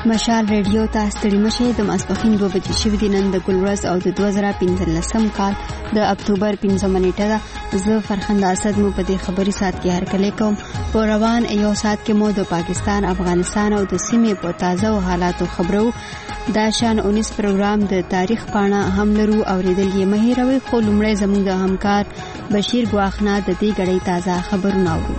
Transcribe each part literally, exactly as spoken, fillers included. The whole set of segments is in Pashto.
مشال ریډیو ته ستړي مشه د ماسپخین دوه بجې شوې دي. نن د ګلورز او د دوه زره پنځلسم کال د اکتوبر پنځمه نیټه ده. زه فرخنده اسد مو په دې خبري سات کې هرکلی کوم. په روان یو سات کې مو د پاکستان، افغانستان او د سیمې په تازه او حالاتو خبرو. دا شان اونیس پروګرام د تاریخ پاڼه هم لرو اوریدل یې مه هیروئ. خو لومړی زموږ د همکار بشیر ګواخنا د دې غړي تازه خبرونه اورو.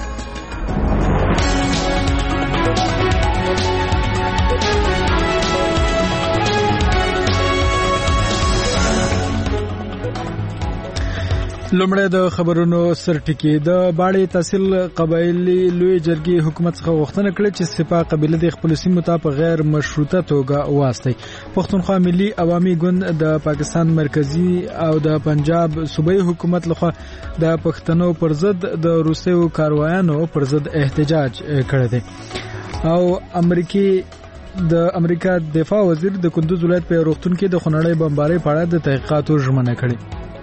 لومړی د خبرونو سرټکی. د باړې تحصیل قبایلی لوی جرګې حکومت څخه غوښتنه کړې چې سپاه قبیله د خپل سیمو ته په غیر مشروطه توګه واستي. پښتونخوا ملي عوامي ګوند د پاکستان مرکزی او د پنجاب صوبایي حکومت لخوا د پښتنو پر ضد د روسیو کاروایانو پر ضد احتجاج کړی دی. او امریکای د امریکا دفاع وزیر د کندوز ولایت په روغتون کې د خونړۍ بمبارۍ په اړه د تحقیقاتو ژمنه کړې.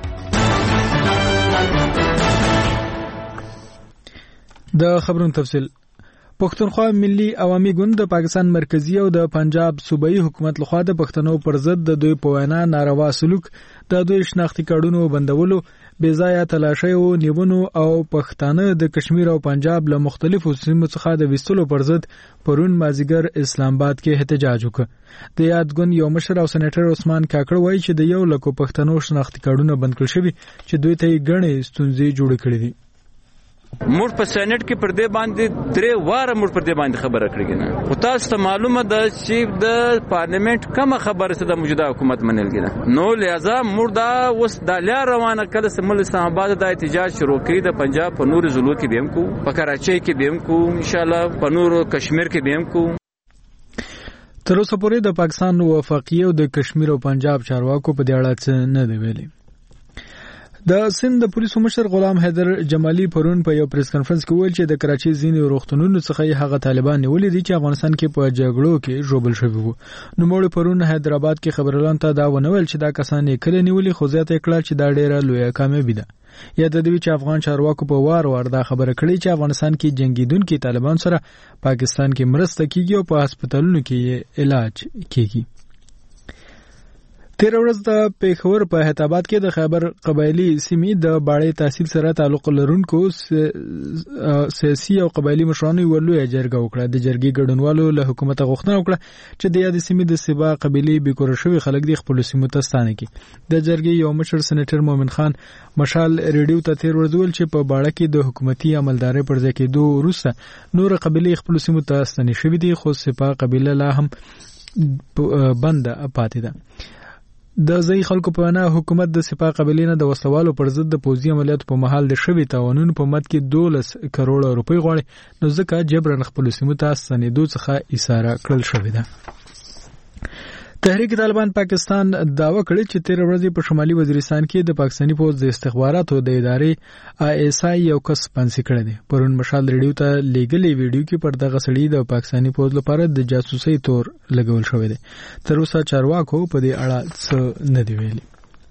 د خبرونو تفصیل. پښتونخوا ملي عوامي ګوند د پاکستان مرکزی او د پنجاب صوبایي حکومت لخوا د پښتنو پر ضد د دوی په وینا ناروا سلوک، د دوی شناختی کارډونو بندولو، بې ځایه تلاشیو نیونو او پښتانه د کشمیر او پنجاب له مختلفو سیمو څخه د وستلو پر ضد پرون مازیګر اسلام آباد کې احتجاج وکړ. د یاد ګوند یو مشر او سېنیټر عثمان کاکړ وایي چې د یو لکو پښتنو شناختی کارډونه بند کړل شوي چې دوی ته یې ګڼې ستونزې جوړې کړې دي. موږ په سېنات کې پر دې باندې درې واره موږ پر دې باندې خبره کړې نه. خو تاسو ته معلومه ده چې د پارلیمنت کومه خبره څه د موجوده حکومت منل کېده. نو لہذا موږ دا اوس د لار روانه کله سمل اسلام آباد د احتجاج شروع کړي. د پنجاب په نور ضلعو کې به هم کو، په کراچۍ کې به هم کو، ان شاء الله په نور کشمیر کې به هم کو. تر اوسه پورې د پاکستان وفاقي او د کشمیر او پنجاب چارواکو په دې اړه څه نه دی ویلي. د سند د پولیسو مشر غلام حیدر جمالی پرون په یو پریس کانفرنس کې ویل چې د کراچۍ ځینې روغتونونو څخه هغه طالبان نیولې دي چې افغانستان کې په جګړو کې ژوبل شوي وو. نو موږ پرون حیدرآباد کې خبرلان ته دا ونویل چې دا کسان یې کله نیولې، خو زیاته کړه چې دا ډیره لویه کامیابي ده. یا د دوی چې افغان چارواکو په وار وار دا خبره کړې چې افغانستان کې جنگیدونکو طالبان سره پاکستان کې مرسته کیږي او په هسپتالونو کې علاج کیږي. تیر ورځ د پیښور په هیتاباد کې د خیبر قبایلی سیمې د باړې تحصیل سره تعلق لرونکو سیاسي او قبایلی مشرانو یو لوی جرګه وکړه. د جرګې ګډونوالو له حکومت غوښتنه وکړه چې د یاد سیمې د سبا قبایلی بیکور شوی خلک د خپل سیمو ته ستانه کړي. د جرګې یو مشر سېنیټر مومن خان مشال ریډیو ته تیر ورځ ویل چې په باړه کې د حکومتي عملداري پر ځای کېدو وروسته نور قبایلی خپل سیمو ته ستانه شوي دي، خو سپا قبیله لا هم بنده پاتې ده. د ځای خلکو په وینا حکومت د سپاه قبیلې نه د وسلوالو پر ضد د پوځي عملیاتو په مهال د شوي تاوانونو په مد کې دولس کروڑه روپۍ غواړي، نو ځکه جبرن خپل سیمو ته ستنېدو څخه ایساره کړل شوې ده. تحریک طالبان پاکستان دعوه کړې چې تیر ورځ په شمالي وزیرستان کې د پاکستاني پوځ د استخباراتو د ادارې آی ایس آی یو کس پنځه کړی دی. پرون مشال ریډیو ته لیګلې ویډیو کې پر دغه سړي د پاکستاني پوځ لپاره د جاسوسي تور لګول شوی دی. تر اوسه چارواکو په دې اړه څه نه دی ویلي.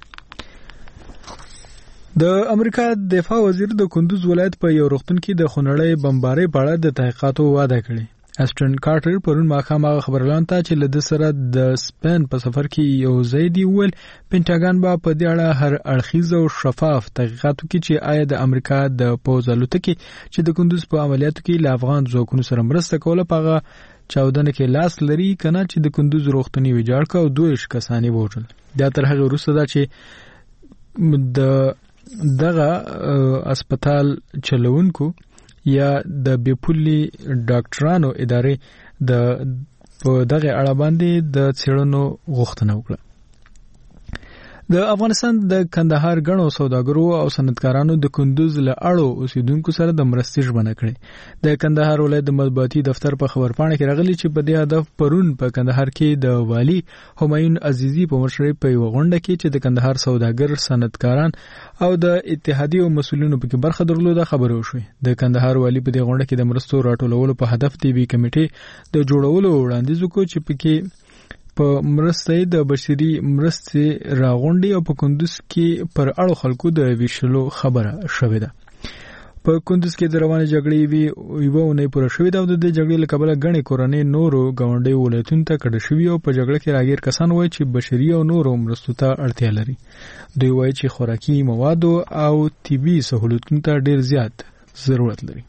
د امریکا دفاع وزیر د کندوز ولایت په یو روغتون کې د خونړۍ بمبارۍ په اړه د تحقیقاتو وعده کړې. اسټن کارټر پرون ماښام هغه خبرلان ته چې له د سره د سپین په سفر کې یو ځای دی ویل پینټاګان به په دې اړه هر اړخیز او شفاف تحقیقات وکړي چې آیا د امریکا د پوځ الوتکې چې د کندوز په عملیاتو کې له افغان ځواکونو سره مرسته کوله په هغه چاودنه کې لاس لري کنه چې د کندوز روغتوني ویجاړ کا او دوه کسانې وژل. دا تر هغه وروسته دا چې د دغه هسپتال چلوونکو یا د بیپولي ډاکټرانو ادارې د په دغه اړه باندې د څېړنو غوښتنه وکړه. د افغانستان د کندهار غنو سوداګرو او صنعتکارانو د کندوز له اړو اوسیدونکو سره د مرستې ژمنه کړې. د کندهار ولایت د مطبوعاتي دفتر په خبرپاڼه کې راغلي چې په دې هدف پرون په کندهار کې د والی همایون عزیزی په مشرۍ په یو غونډه کې چې د کندهار سوداګر صنعتکاران او د اتحادیې مسؤلینو په کې برخه درلوده خبرو شوې. د کندهار والی په دې غونډه کې د مرستو راټولولو په هدف دی بي کمیټې د جوړولو وړاندیز وکړ چې په کې په مرستې د بشري مرستې راغونډي او په کندوز کې پر اړو خلکو د ویشلو خبره شوې ده. په کندوز کې د روانې جګړې وی یوه اونۍ پوره شوې ده او د دې جګړې له کبله ګڼې کورنۍ نورو ګاونډیو ولایتونو ته کډه شوي او په جګړه کې راګیر کسان وایي چې بشري او نورو مرستو ته اړتیا لري. دوی وایي چې خوراکي موادو او طبي سهولتونو ته ډېر زیات ضرورت لري.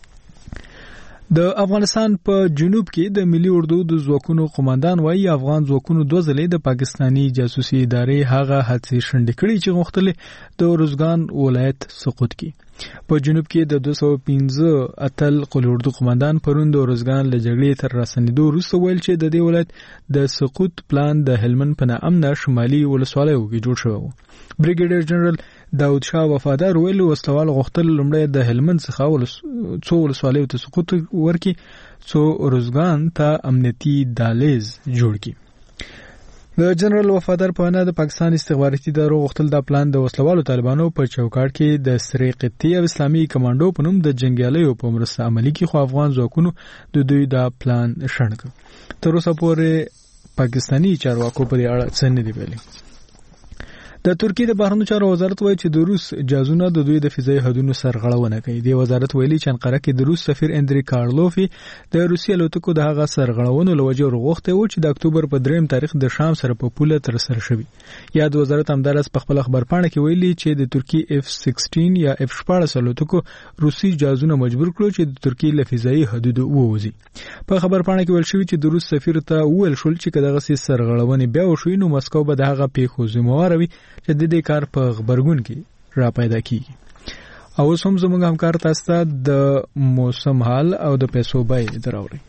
د افغانستان په جنوب کې د ملي اردو د ځواکونو قوماندان وایي افغان ځواکونو دوه ځلې د پاکستاني جاسوسي ادارې هغه هڅې شنډې کړې چې غوښتلې د ارزګان ولایت سقوط کړي. په جنوب کې د دوه سوه پنځه اتل قل اردو قوماندان پرون د ارزګان له جګړې تر راسنېدو وروسته ویل چې د دې ولایت د سقوط پلان د هلمند په ناامنه شمالي ولسوالیو کې جوړ شوی و. بریګیډیر جنرال داود شاه وفادار ویلي وسلوال غوښتل لومړی د هلمند څخه څو ولسوالیو ته سقوط ورکړي څو ارزګان ته امنیتي دهلیز جوړ کړي. د جنرال وفادار په وینا د پاکستان استخباراتي ادارو غوښتل دا پلان د وسلوالو طالبانو په چوکاټ کې د سرې قطعې او اسلامي کمانډو په نوم د جنګیالیو په مرسته عملي کړي، خو افغان ځواکونو د دوی دا پلان شنډ کړ. تر اوسه پورې پاکستاني چارواکو په دې اړه څه نه دي ویلي. د ترکیې د بهرنیو چارو وزارت وایي چې د روس جازونه د دوی د فضایي حدودو سرغړونه کوي. د وزارت ویلي چې انقره کې د روس سفیر اندری کارلوفي د روسي الوتکو د هغه سرغړونو له وجې ورغوښتی و چې د اکتوبر په دریم تاریخ د شام سره په پوله ترسره شوي. یاد وزارت همداراز په خپل خبرپاڼه کې ویلي چې د ترکیې اف سیکسټین یا اف شپاړس الوتکو روسي جازونه مجبور کړو چې د ترکیې له فضایي حدودو ووځي. په خبرپاڼه کې ویل شوي چې د روس سفیر ته وویل شول چې که دغسې سرغړونې بیا وشوي نو مسکو به د هغه پیښو ذمهواره وي چې د دې کار په غبرګون کې را پیدا کیږي. او اوس هم زموږ همکار تاسو ته د موسم حال او د پیسو بیې دراوړي.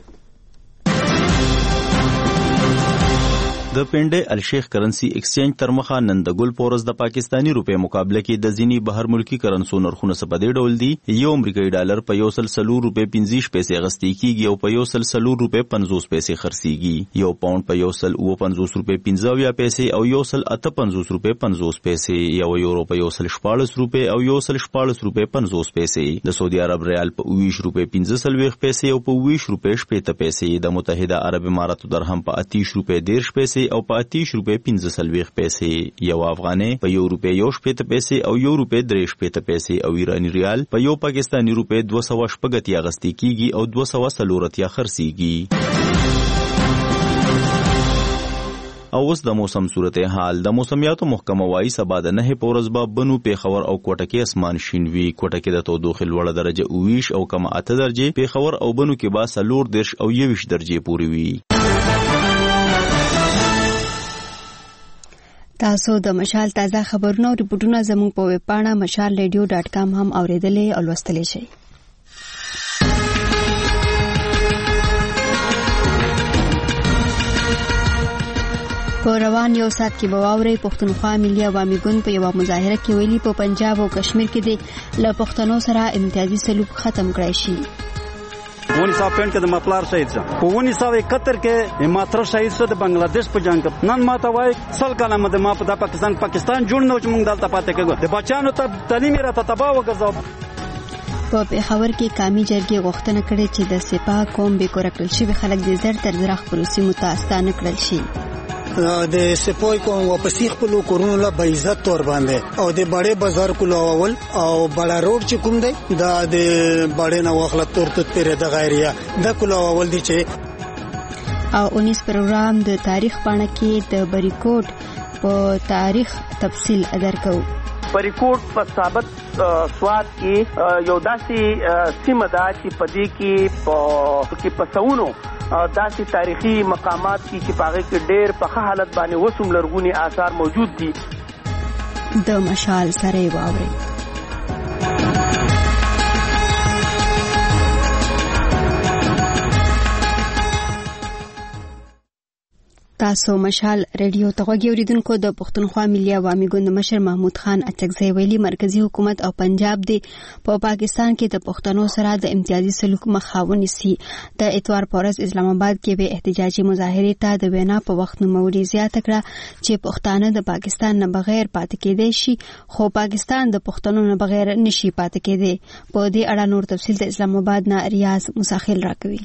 د پنډې الشیخ کرنسی ایکسچینج تر مخه نن د ګل پورس د پاکستانی روپے مقابله کې د ځینی بهر ملکی کرنسو نرخونه څه په دې ډول دي. یو امریکایي ډالر په یو سل سلور روپے پنځه پیسې اغستې کیږي او په یو سل سلور روپے پنځوس پیسې خرڅيږي. یو پاوند په یو سل او پنځوس روپے پنځه ویا پیسې او یو سل اته پنځوس روپے پنځوس پیسې. یو یورو په یو سل شپاړس روپے او یو سل شپاړس روپے پنځوس پیسې. د سعودي عرب ریال په اویش روپے پنځه سلويخ پیسې او په اویش روپے شپږ پیسې. د متحده عرب اماراتو درهم په اتیش روپے دیرش پیسې او په اتیش روپے پنځه سلويخ پیسې. یو افغاني په یو روپے یو شپږ پیسې او یو روپے درې شپږ پیسې او ایرانی ریال په یو پاکستانی روپے دوه سوه شپږ اتیا اغستې کیږي او دوه سوه څلور اتیا خرڅيږي. او اوس د موسم صورت حال. د موسمیاتو محکمه وايي سبا د نه پورز به بنو پیښور او کوټه کې اسمان شین وي. کوټه کې د تودوخې لوړه درجه اویش او کم اته درجه، پیښور او بنو کې به څلور دېرش او یویش درجه پورې وي. تاسو د مشال تازه خبرونه او ریپورتونه زموږ په ویب پاڼه مشال ریډیو ډاټ کام هم اوریدلې او لوستلی شئ. په روان یو ساعت کې به واورئ پښتونخوا ملي عوامي ګوند په یوه مظاهره کې ویلي په پنجاب او کشمیر کې د له پښتنو سره امتیازي سلوک ختم کړی شي. ونی صاحب پینټ کې د مپلار شهید شه په ونی صاحب اکہتر کې ماتره شهید شه د بنگلاديش په جنگ نن ماته وای سل کاله مده ما په پاکستان پاکستان جوړ نو چې موږ دلته پاتې کېږو د بچانو ته تعلیم راته تباہ وګرځاو. په پیښور کې قومي جرګې غوښتنه کړې چې د سپاه قوم به کورکل شي خلک د زر تر زر خپل سیمو ته ستانه کړل شي. د سپوی کوم واپسې خپل کورونو له به عزت تور باندې او د بڑے بازار کولو اول او بڑا روډ چې کوم دی دا د بڑے نو خپل تور ته پیره د غیریا د کولو اول دی چې او انیس پروګرام د تاریخ پاڼه کې د بریکوټ په تاریخ تفصیل درکو. بریکوټ په ثابت سواد کې یو داسې سیمه ده چې په دې کې په کې پسونو داسې تاریخي مقامات کی چې پاغه کې ډېر په حالت باندې وسوم لرغونی آثار موجود دي. د مشال سره واوري تاسو مشال ریډیو ته غوږی اوریدونکو. د پښتونخوا ملي عوامي ګوند مشر محمود خان اڅکزی ویلي مرکزی حکومت او پنجاب دی په پاکستان کې د پښتنو سره د امتیازي سلوک مخاوني سي. د اتوار پورز اسلام آباد کې به احتجاجي مظاهره ته د وینا په وخت نوموړي زیاته کړه چې پښتانه د پاکستان نه بغیر پاتې کېدای شي خو پاکستان د پښتنو نه بغیر نشي پاتې کېدای. په دې اړه نور تفصیل د اسلام آباد نه ریاض مساخیل راکوي.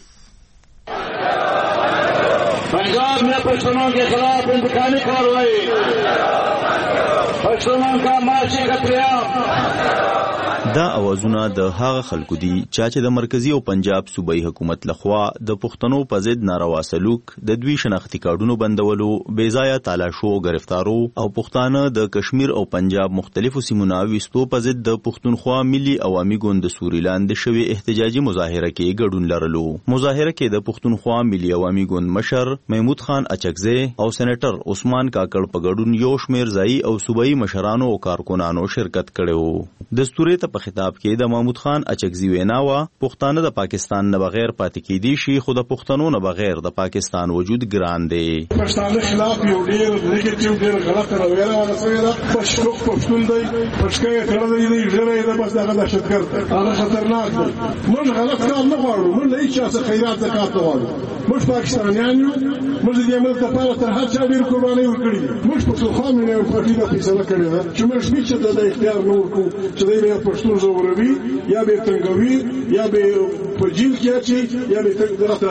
पंजाब में पश्चिमों के खिलाफ इंतकामी कार्रवाई, دا اوازونه د هغه خلکو دي چې د مرکزی او پنجاب صوبایي حکومت لخوا د پښتنو په ضد ناروا سلوک، د دوی شناختی کارډونو بندولو، بې ځایه تالاشو او گرفتارو او پښتانه د کشمیر او پنجاب مختلفو سیمونو وستو په ضد د پښتونخوا ملي عوامي ګوند سوري لاندې شوی احتجاجي مظاهره کې ګډون لرلو. مظاهره کې د پښتونخوا ملي عوامي ګوند مشر محمود خان اچکزی او سېنیټر عثمان کاکړ په ګډون یو شمېر ځایي او صوبایي مشرانو او کارکونانو شرکت کړو. دستوري ته په خطاب کې د محمود خان اچکزی وینا وا پښتانه د پاکستان نه بغیر پاتې کېدي شي، خو د پښتنو نه بغیر د پاکستان وجود ګران دی. پښتانه خلاف یو ډیر نیگیټیو ډیر غلط رویه ورسوي دا پښتون پښتون دی پښکې کړل دی ډیره د بس دغه دهشتګرد هغه خطرناک دی. موږ غلط کار نه غواړو، موږ نه هیڅ څه خیرات زکات نه غواړو. موږ پاکستانیان یو، موږ د عمل لپاره تر هر څه ډیر قرباني ورکړي. موږ په څو خامې نه پټي نه فیصله کړې ده چې موږ هیڅ د اختیار نه ورکو چې دوی پښتون زوروي یا به تنګوي یا به په جیل کې اچي یا به دغه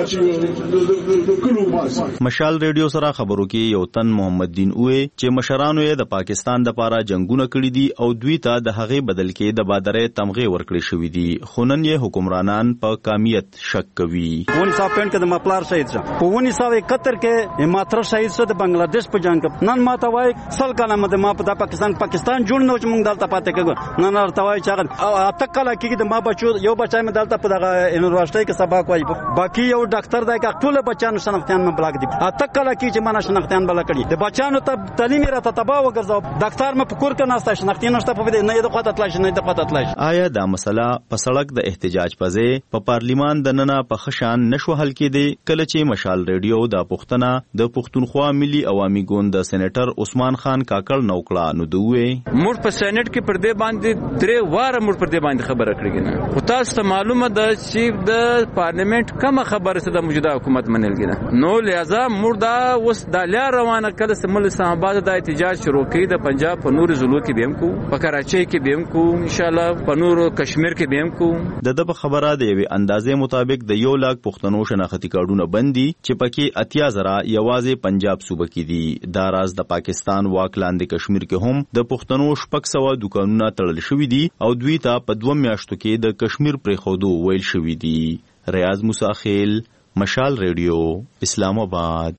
اچي د کلو واسه. مشال ریډیو سره خبرو کې یو تن محمد دین اوه چې مشرانو یې د پاکستان د لپاره جنگونه کړی دي او دوی ته د هغې بدل کې د بادرې تمغه ورکړي شوې دي، خو نن یې حکمرانان په کامیت شک کوي. ونی صاحب پېنټ کې د مپلار شهید شه په ونی صاحب اکہتر کې ماتره شهید شه د بنگلاديش په جنگ کې نن ماته وای سل کاله مده ما په پاکستان پاکستان جوړ نه چې مونږ دلته پاتې کېږو. نن ارته وای چې او اتکل کې د ما بچو یو بچای مې دلته په دغه یونیورسيټي کې سبق وایي، باقي یو ډاکټر دی چې ټول بچانو شناختیان مې بلاک دي. اتکل کې چې ما شناختیان بل کړي د بچانو ته تعلیم را ته تباہ وګرځاو. ډاکټر مې پکور کې ناشته شناختیان نشته په دې نه د قوت تلاش نه د قوت تلاش. آیا دا مسله په سړک د احتجاج په ځای په پارلیمان د ننه په خشان نشو حل کېده کله چې مشال ریډیو د پښتنه د پښتونخوا ملي عوامي ګوند د سېنیټر عثمان خان کاکړ نوکړه نو دوی موږ په سېنیټ کې پر دې باندې درې واره موږ پر دې باندې خبره کړې نه. خو تاسو ته معلومه ده چې د پارلیمنت کومه خبره څه د موجوده حکومت منلګي نه، نو لہذا موږ دا اوس د لار روانه کله سمل اسلام آباد د احتجاج شروع کړي د پنجاب په نور ضلعو کې به هم کو، په کراچۍ کې به هم کو، ان شاء الله په نور کشمیر کې به هم کو. د د خبره د یوې اندازې مطابق د یو لاک پښتنو شناختی کارډونه بندي چې پکې اتیا زره یوازې پنجاب صوبه کې دي. دا راز د پاکستان واک لاندې کشمیر کې هم د پښتنو شپږ سوه دکانونه تړل شوي دي او دوی ته په دوه میاشتو کې د کشمیر پرېښودو ویل شوي دي. ریاض موسی خیل، مشال ریډیو، اسلام آباد.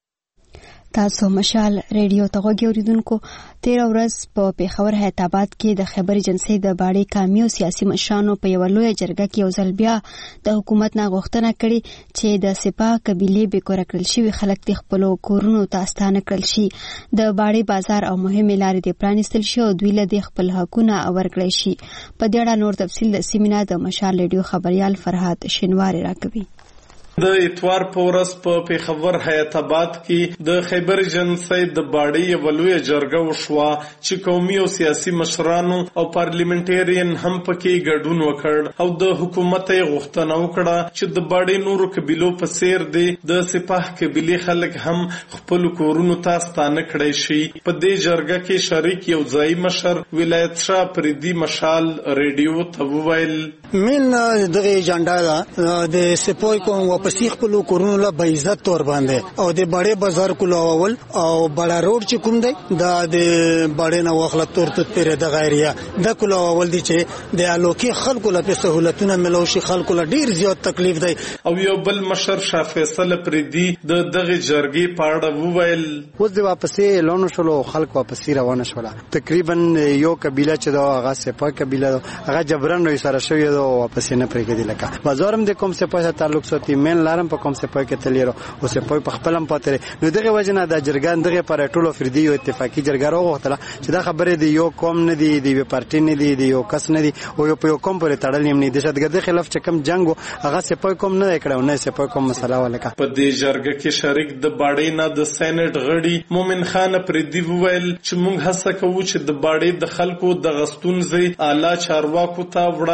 تاسو مشال ریډیو ته غوږی اوریدونکو. تیر ورځ په پیښور حیات آباد کې د خیبر ایجنسی د باړې قومي او سیاسي مشرانو په یوه لویه جرګه کې یو ځل بیا د حکومت نه غوښتنه کړې چې د سپاه قبیلې بېکوره کړل شوي خلک د خپلو کورونو ته ستانه کړل شي، د باړې بازار او مهمې لارې دې پرانیستل شي او دوی له دې خپل حقونه ورکړی شي. په دې اړه نور تفصیل د سیمې نه د مشال ریډیو خبریال فرهاد شینواری راکوي. د اتوار په ورځ په پیښور حیات آباد کې د خیبر ایجنسی د باړې یوه لویه جرګه وشوه چې قومي او سیاسي مشرانو او پارلیمنټرین هم پکې ګډون وکړ او د حکومت یې غوښتنه وکړه چې د باړې نورو قبیلو په څیر دی د سپاه قبیلې خلک هم خپل کورونو ته ستانه کړی شي. په دې جرګه کې شریک یو ځایي مشر ولایت شاه پریدي مشال ریډیو ته وویل من دغه ایجنډا دا د سپوی کوم واپسی خپل کورونو له به عزت تور باندې او د بڑے بازار کولو اول او بڑا روډ چې کوم دی دا د بڑے نه واخله تور ته پیره د غیریا د کولو اول دی چې د الوکی خلکو له سہولتونه ملوشي خلکو له ډیر زیات تکلیف دی. او یو بل مشر شاه فیصل پریدي د دغه جرګې په اړه وویل اوس د واپسې لونو شلو خلک واپسې روانه شول. تقریبا یو قبیله چې دا هغه سپاه قبیله هغه جبرن نو سره شوی دا واپسې نه پرېږدي. لکه بازارم د کوم سپاه سره تعلق ساتي مین لارم په کوم سپاه کې تلیرو او سپاه په خپلم پاتره نو دغه وجنه د جرګان دغه پر ټولو فردي او اتفاقی جرګه راغوښتله چې دا خبره دی یو قوم نه دی دی پارټي نه دی دی یو کس نه دی او یو په یو قوم پورې تړل نیم نه دي شتګرد خلاف چې کم جنگ هغه سپاه کوم نه کړو نه سپاه کوم مسله ولکه. په دې جرګه کې شریک د باړې نه د سېنات غړي مومن خان پردي وویل چې موږ هڅه کوو چې د باړې د خلکو د غستونځي اعلی چارواکو ته وړاندې کړو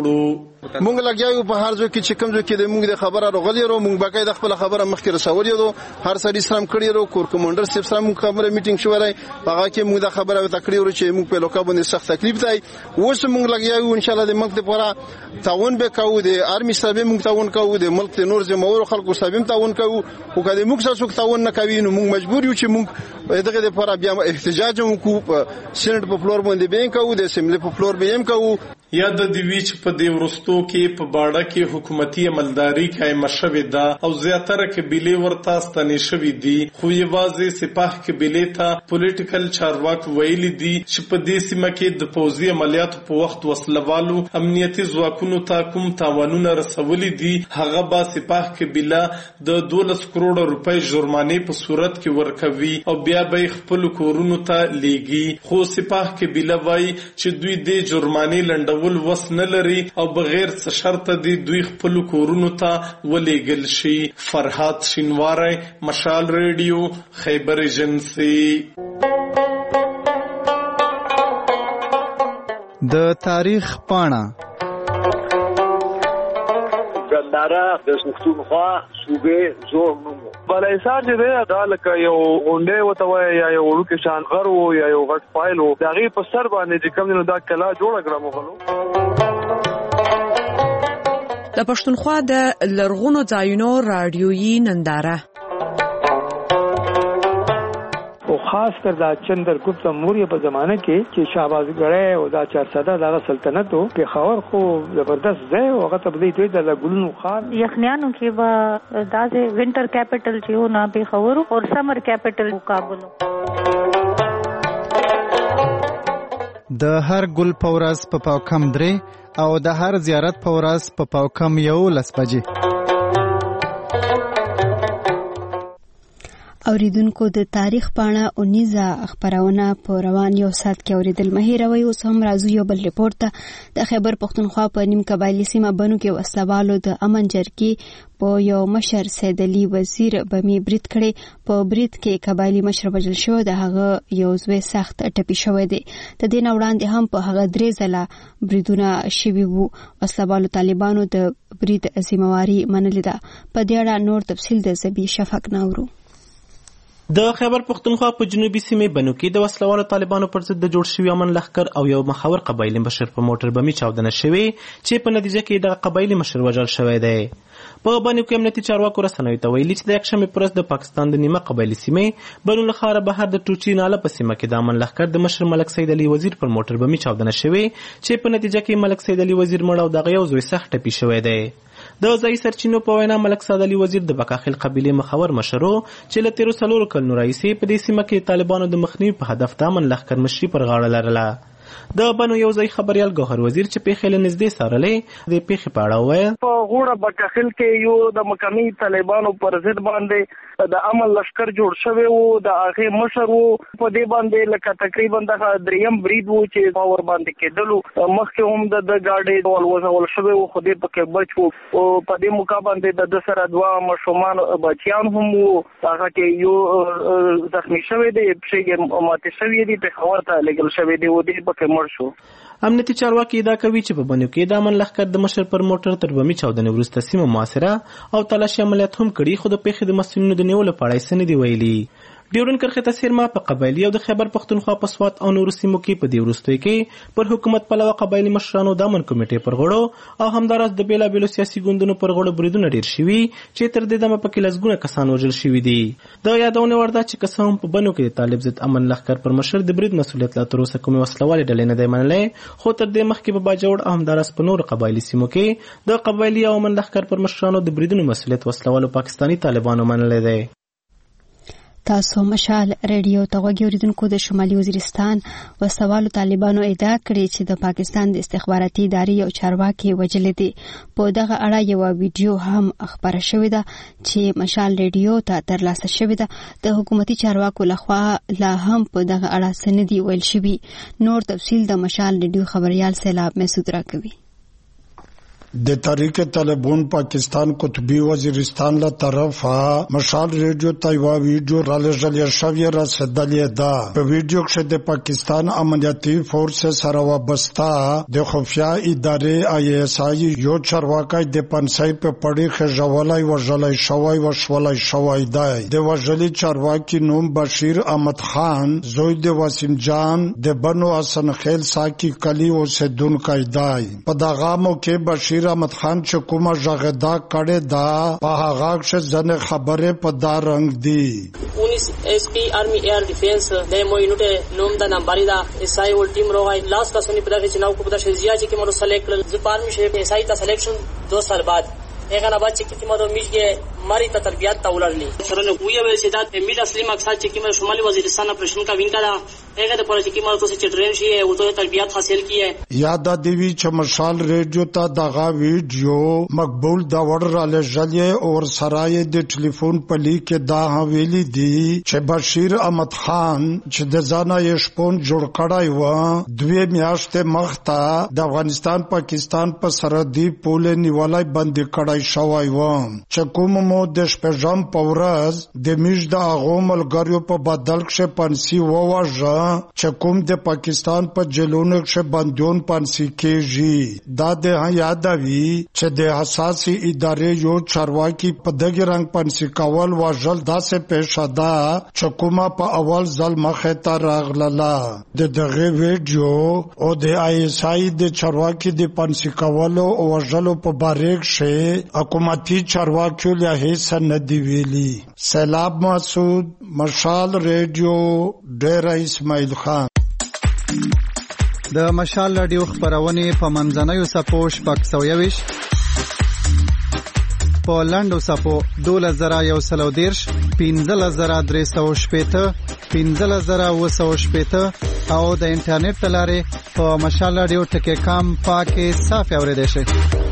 وروړو. مونږ لګیاو په هر ځای کې چې کوم ځای کې د مونږ د خبره راغلی رو مونږ باقاعده خپل خبره مخکې رسولې رو هر سړي سره کړی رو کور کمانډر سیب سره مونږ خبره میټینګ شو راي هغه کې مونږ د خبره وته کړی رو چې مونږ په لوکا باندې سخت تکلیف دی اوس مونږ لګیاو ان شاء الله د ملک لپاره تعاون به کوو د آرمي سره مونږ تعاون کوو د ملک د نور زموږ خلکو سره تعاون کوو او کله مونږ سره تعاون نه کوي نو مونږ مجبور یو چې مونږ دغه لپاره بیا احتجاج وکړو سېنات په فلور باندې به کوو د اسمبلی په فلور به هم کوو. یا د دیوی چې په دې ورستو کې په باړه کې حکومتي عملداري قائمه شوې ده او زیاتره قبیلې ورته ستنې شوې دي خو یوازې سپاه قبیلې ته پولیټیکل چارواک ویلي دي چې په دې سیمه کې د پوځي عملیاتو په وخت وسلوالو امنیتي ځواکونو ته کوم تاوانونه رسولي دي هغه به سپاه قبیله د دولس کروڑه روپۍ جرمانې په صورت کې ورکوي او بیا به خپل کورونو ته لیږي. خو سپاه قبیله وایي چې دوی دې جرمانې لنډ ول وس نه لري او بغیر څه شرط دي دوی خپل کورونو ته ولېږل شي. فرحات شینواری، مشال ریډیو، خیبر ایجنسی. د تاریخ پاڼه ګنداره د پښتونخوا صوبې زوړ نوم بلایسار چې دی دا لکه یو غونډې ورته وایي یا یو وړوکی شان غر و یا یو غټ فایل و د هغې په سر باندې چې کوم دی نو دا کلا جوړه کړه مغلو. د پښتونخوا د لرغونو ځایونو راډیویي ننداره او خاص کر دا چندرګپت موریه په زمانه کې چې شهبازګړی او دا چارسده دغه سلطنت او پېښور خو زبردست ځای او هغه ته بدی دوی د ګلونو خان یخنیانو کې به داسې وینټر کیپټل چې و نه پېښور او سمر کیپټل کابل. د هر ګل په ورځ په پاو کم درې او د هر زیارت په ورځ په پاو کم یو لس بجې. اوریدونکو د تاریخ پاڼه اونیزه خبرونه په روان یو سات کې اوریدل مهیروي اوس هم راځو یو بل ریپورت ته. د خیبر پښتونخوا په نیم قبایلی سیمه بنو کې وسلوالو د امن جرګې په یو مشر سید علي وزیر بمی برید کړي. په برید کې قبایلی مشر وژل شو د هغه یو زوی سخت ټپي شوی دی. د دې نه وړاندې هم په هغه درې ځله بریدونه شوي وو. وسلوالو طالبانو د برید ذمہواري منلې ده. په دې اړه نور تفصیل د زبی شفق ناورو. د خیبر پښتونخوا په جنوبي سیمې بنو کې د وسلوالو طالبانو پر ضد د جوړ شوي امن لښکر او یو مخور قبایلي مشر په موټر بمي چاودنه شوې چې په نتیجه کې د قبایلي مشر وژل شوی دی. په بنو کې امنیتي چارواکو رسنیو ته ویلي چې د یکشنبې په ورځ د پاکستان د نیمه قبایلي سیمې بنو له ښاره بهر د ټوچي ناله په سیمه کې د امن لښکر د مشر ملک سید علي وزیر پر موټر بمي چاودنه شوې چې په نتیجه کې ملک سید علي وزیر مړ او دغه یو زوی سخت ټپي شوی دی. د ځایي سرچینو په وینا ملک سید علي وزیر د بکاخیل قبیلې مخور مشر و چې له تیرو څلورو کلونو راهیسې په دې سیمه کې طالبانو د مخنیوي په هدف د امن لښکر مشري پر غاړه لرله. د بنو یو ځای خبريال ګوهر وزیر چې پیښې له نږدې څارلې د پیښې په اړه وویل په غوړه بکاخیل کې یو د مقامي طالبانو پر ضد باندې د امن لشکر جوړ شوی وو د هغه مشر وو په دې باندې لکه تقریبا د دریم برید وو چې باور باندې کېدلو مخکې هم د گاډي ډول وځول شوی وو خو دې پکې بچو او په دې موقع باندې د سره دوا مشومان بچیان هم وو هغه کې یو زخمی شوی دی چې ماته شوی دی په خبرته لګل شوی دی و دې پکې مړ شو. امنیتي چارواکي ادعا کوي چې په بنو کې د امن لښکر د مشر پر موټر تر بمي چاودنې وروسته سیمه محاصره او تلاشي عملیات هم کړي خو د پیښې د مسؤلینو د نیولو په اړه یې څه نه دي ویلي. ډیورن کرښې ته سیرما په قبایلي او د خیبر پښتونخوا په سوات او نورو سیمو کې په دې وروستیو کې پر حکومت پلوه قبایلي مشرانو د امن کمیټې پر غړو او همداراز د بېلابېلو سیاسي ګوندونو پر غړو بریدونه ډېر شوي چې تر دې دمه پکې لسګونه کسان وژل شوي دي. د یادونې وړ ده چې که څه هم په بنو کې د طالب ضد امن لښکر پر مشر د برید مسؤلیت لا تر اوسه کومې وسلوالې ډلې نه دی منلی خو تر دې مخکې په باجوړ او همداراز په نورو قبایلي سیمو کې د قبایلي او امن لښکر پر مشرانو د بریدونو مسؤلیت وسلوالو پاکستاني طالبانو منلی دی. تاسو مشال ریډیو ته غوږی اوریدونکو د شمالي وزیرستان وسوالو طالبانو ادعا کړې چې د پاکستان د استخباراتي ادارې او چارواکي وژلې دي. په دغه اړه یو ویډیو هم خبره شوې ده چې مشال ریډیو ته ترلاسه شوې ده. د حکومتي چارواکو لخوا لا هم په دغه اړه څه نه دي ویل شوي. نور تفصیل د مشال ریډیو خبريال سیلاب مسعود راکوي. د تحریک طالبان پاکستان قطبی وزیرستان له طرفه مشال ریډیو ته یو ویډیو را لېږل شوې رسېدلې ده. په ویډیو کې د پاکستان امنیتي فورس سره وابسته د خفیه ادارې آی ایس آی یو چارواکی د پنسۍ په پړي خېژولی وژلی شوی وشولی شوی دی. د وژلي چارواکي نوم بشیر احمد خان زوی د وسیم جان د بنو حسن خیل ساکی کلی اوسېدونکی دی. په دغه موقع بشیر احمد خان چې کومه ژغېدا کړې ده په هغه کې ځنې خبرې په دا رنګ دي. उन्नीस एसपी आर्मी एयर डिफेंस दे मो यूनिट नोम दा नंबरी दा एसआई वोल टीम रोगाई लास्ट का सोनी पदा के चुनाव को पदा शेजिया जी के मरो सेलेक्ट जुपार में शेप एसआई ता सिलेक्शन दो साल बाद एगा ना बच्चे की मरो मिज के मारी ता तरबियत ता उलरली सरने हुए वे सिदात मिड असली मकसद चे की मरो शुमाली वजीरिस्तान ऑपरेशन का विंग करा एगा तो पर की मरो तो से ट्रेन शी है वो तो तरबियत हासिल की है. याद देवी छ मशाल रेडियो ता दगा वीडियो मकबूल दा वड़ राले जलिए और सराय दे टेलीफोन पली के दा हवेली दी छ बशीर अहमद खान छ द जाना यशपोन जोड़ कड़ाई व दुए मियाश्ते मखता द अफगानिस्तान पाकिस्तान पर सरहदी पुल निवालाई बंदी कड़ाई शवाई व छ कुमो देश पे जम पौरज द मिज द आगोमल गरियो पर बदल से पंसी ववाजा छ कुम दे पाकिस्तान पर जेलोन से बंदियों पंसी के जी दा दे हाँ याद आवी छ दे हसासी इदारे यो चारवाकी पदगी रंग पंसी कावल वजल दा से पेश अदा छ कुमा पर अवल जल मखेता रागलला दे दगे वीडियो ओ दे आईएसआई दे चारवाकी दे पंसी कावलो वजलो पर बारेक से हुकूमती चारवाकियों लिया हिस्सा नदी वेली. सैलाब Masood Mashal radio Dera Ismail Khan. د مشال رادیو خبرونه په منځنوي سپو شپږ سوه یویش په لنډو سپو دولس زره یو سل دېرش پنځلس زره درې سوه شپېته پنځلس زره اووه سوه شپېته او د انټرنیټ له لارې په مشال رادیو ټکی کام پاکې صافې اورېدی شئ.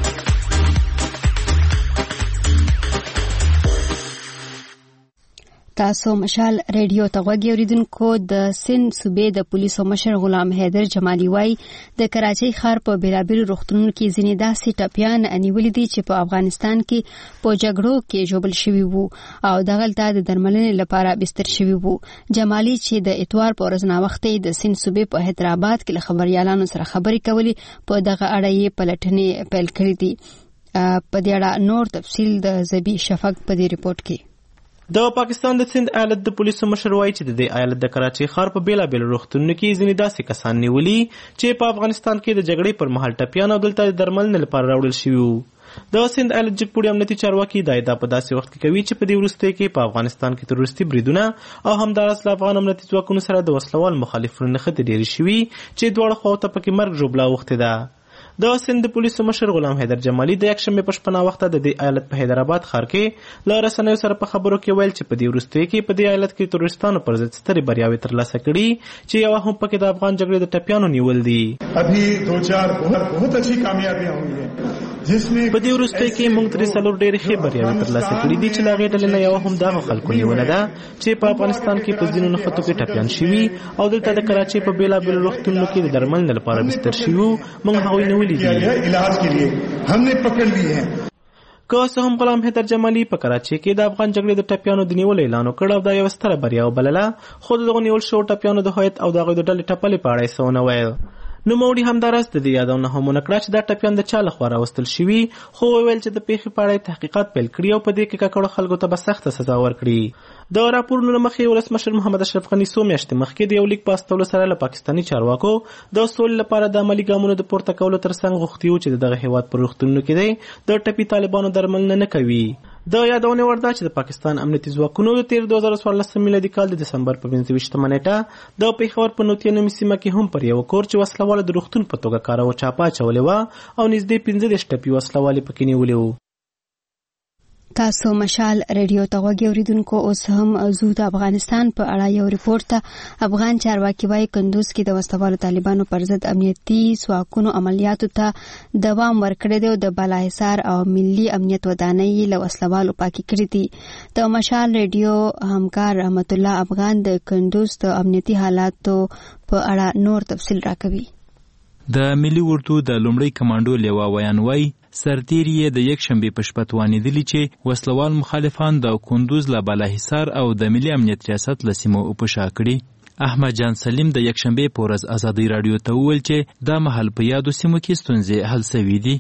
تاسو مشال ریډیو ته غوږی اوریدونکو. د سند صوبې د پولیسو مشر غلام حیدر جمالي وایي د کراچۍ ښار په بیلابیلو روغتونونو کې ځینې داسې ټپیان نیولي دي چې په افغانستان کې په جګړو کې ژوبل شوي وو او دغلته د درملنې لپاره بستر شوي وو. جمالي چې د اتوار په ورځ ناوختې د سند صوبې په حیدرآباد کې له خبریالانو سره خبرې کولې په دغه اړه یې پلټنې پیل کړې دي. په دې اړه نور تفصیل د زبی شفق په دې ریپورت کې. د پاکستان د سند ایالت د پولیسو مشر وایي چې د دې ایالت د کراچۍ ښار په بیلابیلو روغتونونو کې ځینې داسې کسان نیولي چې په افغانستان کې د جګړې پر مهال ټپیان او دلته د درملنې لپاره راوړل شوي وو. د سند ایالت جګپوړي امنیتي چارواکي دا ادعا په داسې وخت کې کوي چې په دې وروستیو کې په افغانستان کې تروریستي بریدونه او همداراز له افغان امنیتي ځواکونو سره د وسلوال مخالفینو نښتې ډېرې شوي چې دواړو خواو ته پکې مرګ ژوبله اوښتې ده. د سند پولیسو مشر غلام حیدر جمالي د یکشنبې په شپه ناوخته د دې ایالت په حیدرآباد ښار کې له رسنیو سره په خبرو کې ویل چې په دې وروستیو کې په دې ایالت کې تروریستانو پر ضد سترې بریاوې ترلاسه کړي چې یوه هم پکې د افغان جګړې د ټپیانو نیول دي. ابھی دو چار بہت اچھی کامیابیاں ہوئی ہیں په دې وروستیو کې موږ ترې څلور ډېرې ښې بریاوې ترلاسه کړي دي چې د هغې ډلې نه یوه هم دغه خلکو نیوله ده چې په افغانستان کې په ځینو نښتو کې ټپیان شوي او دلته د کراچۍ په بېلابېلو روغتونونو کې د درملنې لپاره بستر شوي وو. موږ هغوی نیولي دي. که څه هم غلام حیدر جمالي په کراچۍ کې د افغان جګړې د ټپیانو د نیولو اعلان وکړ او دا یوه ستره بریا وبلله، خو د دغو نیول شوو ټپیانو د هویت او د هغوی د ډلې ټپلې په اړه یې څه ونه ویل. نوموړي همداراز د دې یادونه هم ونه کړه چې دا ټپیان د چا لخوا راوستل شوي، خو وویل چې د پیښې په اړه تحقیقات پیل کړي او په دې کې ککړو خلکو ته به سخته سزا ورکړي. د راپورونو له مخې ولسمشر محمد اشرف غني څو میاشتې مخکې د یو لیک په استولو سره له پاکستاني چارواکو د سولې لپاره د عملي ګامونو د پورته کولو ترڅنګ غوښتي وو چې د دغه هېواد په روغتونونو کې دی د ټپي طالبانو درملنه نه کوي. د یادونې وړ ده چې د پاکستان امنیتي ځواکونو د تیر دوه زره څوارلسم میلادي کال د دسمبر په پنځه ویشتمه نیټه د پېښور په نوتیه نومي سیمه کې هم پر یوه کور چې وسلواله د روغتون په توګه کاراوه چاپه اچولې وه او نږدې پنځه دېرش ټپي وسلوالې پکې نیولې وو. تاسو مشال ریډیو ته غوږی اوریدونکو. اوس هم زو د افغانستان په اړه یو ریپورت ته افغان چارواکي وایي کندوز کې د وسلوالو طالبانو پر ضد امنیتي ځواکونو عملیاتو ته دوام ورکړی دی او د بالاحصار او ملي امنیت ودانۍ له وسلوالو پاکې کړي دي. د مشال ریډیو همکار رحمت الله افغان د کندوز د امنیتي حالاتو په اړه نور تفصیل راکوي. د ملي اردو د لومړی کمانډو لیوا ویان وای سرتیری یې د یک شنبې په شپه توانېدلي چې وسلوال مخالفان د کندوز له بالاحصار او د ملي امنیت ریاست له سیمو وپشا کړي. احمد جان سلیم د یک شنبې په ورځ ازادي راډیو ته وویل چې دا مهال په یادو سیمو کې ستونزې حل سوي دي.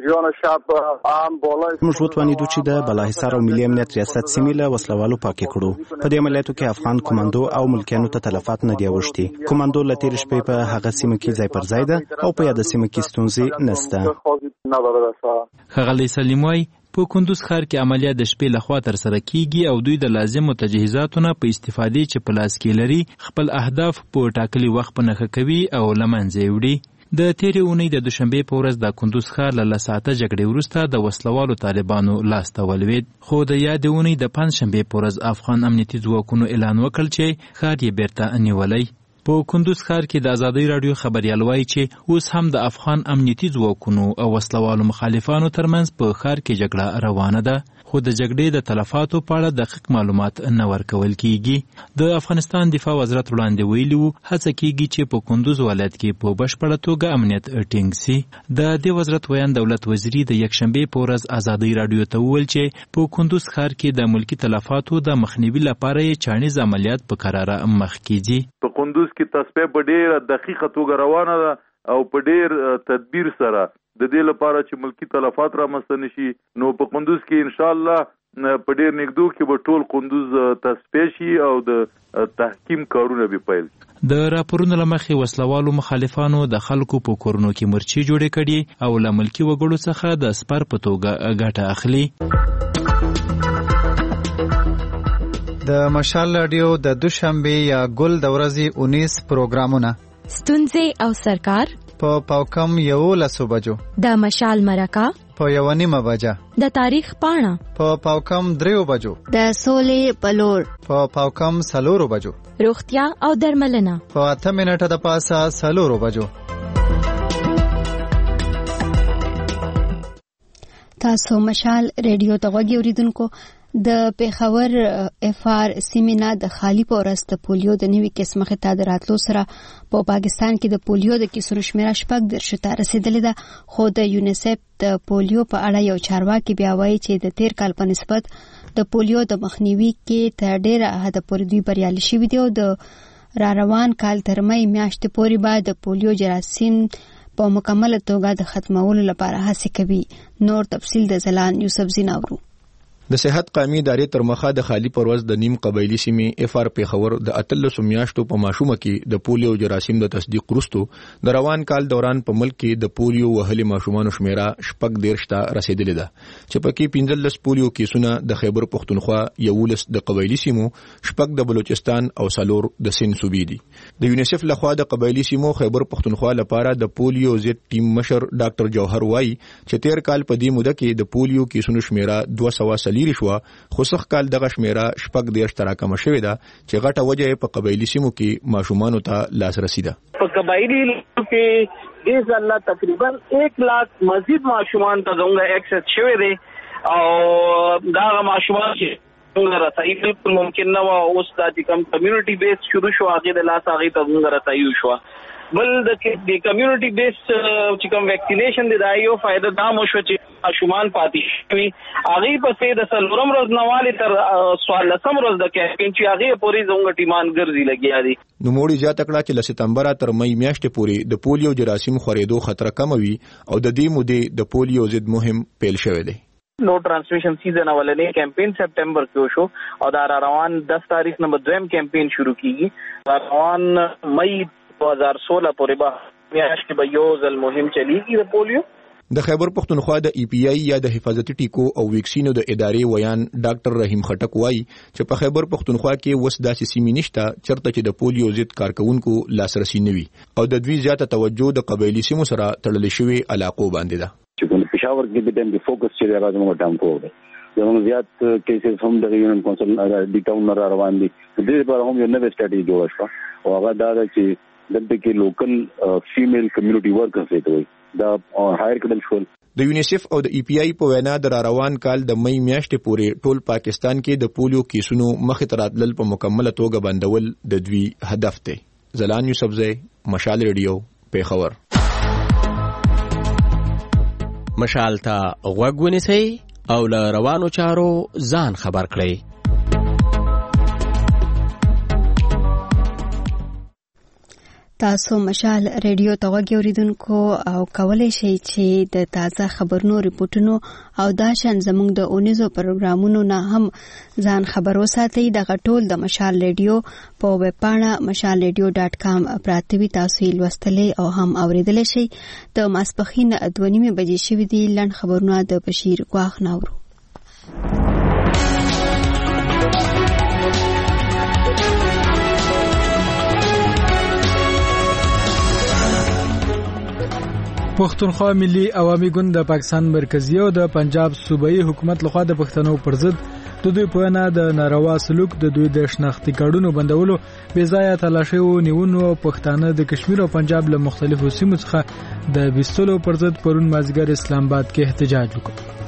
موږ وتوانېدو چې د بالاحصار او ملي امنیت ریاست سیمې له وسلوالو پاکې کړو. په دې عملیاتو کې افغان کمانډو او ملکیانو ته تلفات نه دي اوښتي. کمانډو له تېرې شپې په هغه سیمه کې ځای پر ځای ده او په یاده سیمه کې ستونزې نشته. ښاغلی سلیم وایي په کندوز ښار کې عملیات د شپې لخوا ترسره کیږي او دوی د لازمو تجهیزاتو نه په استفادې چې په لاس کې لري خپل اهداف په ټاکلي وخت په نښه کوي او له منځه یې وړي. د تېرې اونۍ د دوشنبې په ورځ د کندوز ښار له لس ساعته جګړې وروسته د وسلوالو طالبانو لاسته ولوېد، خو د یادې اونۍ د پنجشنبې په ورځ افغان امنیتي ځواکونو اعلان وکړ چې ښار یې بیرته نیولی. په کندوز ښار کې د ازادۍ راډیو خبریال وایي چې اوس هم د افغان امنیتي ځواکونو او وسلوالو مخالفانو ترمنځ په ښار کې جګړه روانه ده، خو د جګړې د تلفاتو په اړه دقیق معلومات نه ورکول کیږي. د افغانستان دفاع وزارت وړاندې ویلي وو هڅه کیږي چې په کندوز ولایت کې په بشپړه توګه امنیت ټینګ سي. د دې وزارت ویان دولت وزیري د یکشنبې په ورځ ازادۍ راډیو ته وویل چې په کندوز ښار کې د ملکي تلفاتو د مخنیوي لپاره یې چاڼیز عملیات په قراره مخ کیږي. په کندوز کې تصفیه په ډېره دقیقه توګه روانه ده او په ډېر تدبیر سره د دې لپاره چې ملکی تلفات رامنځته نشي. نو په کندوز کې ان شاء الله په ډېر نږدې کې به ټول کندوز تصفیه شي او د تحکیم کارونه به پیل. د راپورونو له مخې وسلوالو مخالفانو د خلکو په کورونو کې مرچي جوړې کړي او له ملکي وګړو څخه د سپر په توګه ګټه اخلي. د مشال رادیو د دوشنبه یا ګل د ورځې اونیس پروګرامونه ستونزې او سرکار په پاوکم یولسو بجو، د مشال مرکه په یو نیمه بجه، د تاریخ پاڼه په پاوکم دریو بجو، د سولې پلور په پاوکم سلورو بجو، روغتیا او درملنه په اته منټه د پاسه سلورو بجو. تاسو مشال ریډیو ته غوږی اوریدونکو. د پیښور اف آر سیمینا د خالی پورس د پولیو د نوي قسم خطا د راتلو سره په پاکستان کې د پولیو د کیسو شمیره شپږ درشو ته رسیدلې ده، خو د یونیسف د پولیو په اړه یو چارواکي بیا وایي چې د تیر کال په نسبت د پولیو د مخنیوي کې تر ډیره حد پورې دوی بریالي شوي دي او د را روان کال تر مې میاشتې پورې باید د پولیو جراثیم په مکمله توګه د ختمولو لپاره هڅې کوي. نور تفصیل د زلان یوسف زیناورو. د صحت قومي ادارې تر مخه د خالی پرواز د نیم قبایلی سیمې اف آر پیښور د اتلسو میاشتو په ماشومه کې د پولیو جراثیم د تصدیق وروسته د روان کال دوران په ملک کې د پولیو وهلي ماشومانو شمیره شپږ دیرش ته رسیدلې ده، چې پکې پنځلس پولیو کیسونه د خیبر پختونخوا، یولس د قبایلی سیمو، شپږ د بلوچستان او څلور د سند صوبې دي. د یونیسف لخوا د قبایلی سیمو خیبر پختونخوا لپاره د پولیو ضد ټیم مشر ډاکټر جوهر وایي چې تیر کال په دې موده کې د پولیو کیسونو شمیره دوه سوه لري شو، خو سخ کال دغه شمیره شپږ دیرش ته راکمه شوې ده، چې غټه وجه په قبایلی سیمو کې ماشومانو ته لاسرسي ده. په قبایلی کې ان شاء الله تقریبا ایک لاکھ مزید ماشومان ته زموږ ایکسس شوی دی او دا ماشومان چې څنګه راځي بالکل ممکن نه و. اوس د کم کمیونټي بیس شروع شو، هغه د لاس هغه ته څنګه راځي شو. بل د کمیونټي بیس چې کوم ویکسینیشن دی دا یو فائدہ دا مو شو چې شومان پاتې شوی هغه په سي د سلورم روز نواله تر سوال لسم روز د کمپین چې هغه پوری زونګ ټیمان ګرځي لګیا دي. نو موړي زیاته کړه چې ل سپتمبر تر مې میاشتې پورې د پولیو جراثیم خورېدو خطر کم وي او د دې مودې د پولیو ضد مهم پیل شوی دی. نو ترانسمیشن سیزن اولنې کمپین سپتمبر کې شو او دا روان دس تاریخ نمبر دویم کمپین شروع کیږي. روان مې دو ہزار سولہ پورې به میاشت به یو ځل مهم چلیږي د پولیو. د خیبر پختونخوا د ای پی آی یا د حفاظتي ټیکو او ویکسینو د ادارې ویان ډاکټر رحیم خټک وایي چې په خیبر پختونخوا کې وس داسې سیمې نشته چرته چې د پولیو ضد کارکونکو لاسرسي نه وي او د دوی زیاته توجه د قبایلی سیمو سره تړلې شوی علاقو باندې ده. چې په پېښور کې د دې فوکس چې راځي ټامپو دی زموږ زیات کیسز هم د یونین کونسل د ټاون را روان دي. د دې لپاره هم یو نوې سټریټي جوړه شوه او هغه دا ده چې دلته کې لوکل فیمیل کمیونټي ورکرز ته وي دا هایر کړل شول. د یونیسف او د ای پی آی په وینا د روان کال د مې میاشتې پورې ټول پاکستان کې د پولیو کیسونو مخې ته راتلل په مکمله توګه بندول د دوی هدف دی. زلان یوسفزی، مشال ریډیو، پیښور. مشال ته غوږ ونیسئ او له روانو چارو ځان خبر کړئ. تاسو مشال ریډیو ته غوږ اوریدونکو او کولای شئ چې د تازه خبرونو ریپورتونو او دا شان زموږ د اونیزو پروګرامونو نه هم ځان خبر وساتئ. دغه ټول د مشال ریډیو په ویب پاڼه مشال ریډیو ډاټ کام پراته وي، تاسو یې لوستلی او هم اوریدلی شئ. د ماسپښین دوه نیمې بجې شوي دي. لنډ خبرونه د بشیر ګواښ ناورو. پښتونخوا ملي عوامي ګوند د پاکستان مرکزی او د پنجاب صوبایي حکومت لخوا د پښتنو پر ضد د دوی په وینا د ناروا سلوک، د دوی د شناختی کارډونو بندولو، بې ځایه تلاشي او نیونو او پښتانه د کشمیر او پنجاب له مختلفو سیمو څخه د ویستلو پر ضد پرون مازیګر اسلام آباد کې احتجاج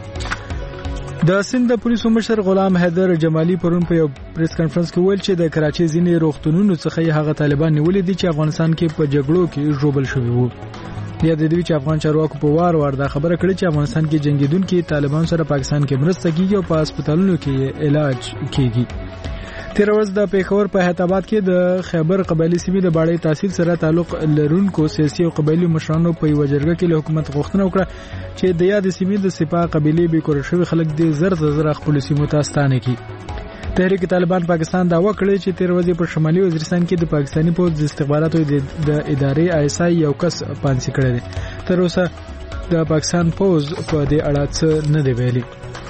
وکړ. د سند د پولیسو مشر غلام حیدر جمالی پرون په یو پریس کانفرنس کې ویل چې د کراچي ځینې روغتونونو څخه هغه طالبان نیولې دي چې افغانستان کې په جګړو کې ژوبل شوي وو. بیا د دې چې افغان چارواکو په وار وار دا خبره کړې چې افغانستان کې جنگیدونکو طالبان سره پاکستان کې مرسته کوي او په هسپتالونو کې علاج کوي. تیر ورځ د پیښور په حیدرآباد کې د خیبر قبایلی سیمې د باړې تحصیل سره تعلق لرونکو سیاسي او قبایلی مشرانو په یو جرګه کې له حکومت غوښتنه وکړه چې د یاد سیمې د سپاه قبیلې به کور شوی خلک د زر زر خپل سیمو ته ستانه کړي. تحریک طالبان پاکستان داوا کړی چې تیر ورځ په شمالي وزیرستان کې د پاکستاني پوځ د استخباراتو د ادارې آی اس آی یو کس پانسي کړی دی. تر اوسه د پاکستان پوځ په دې اړه څه نه دی ویلي.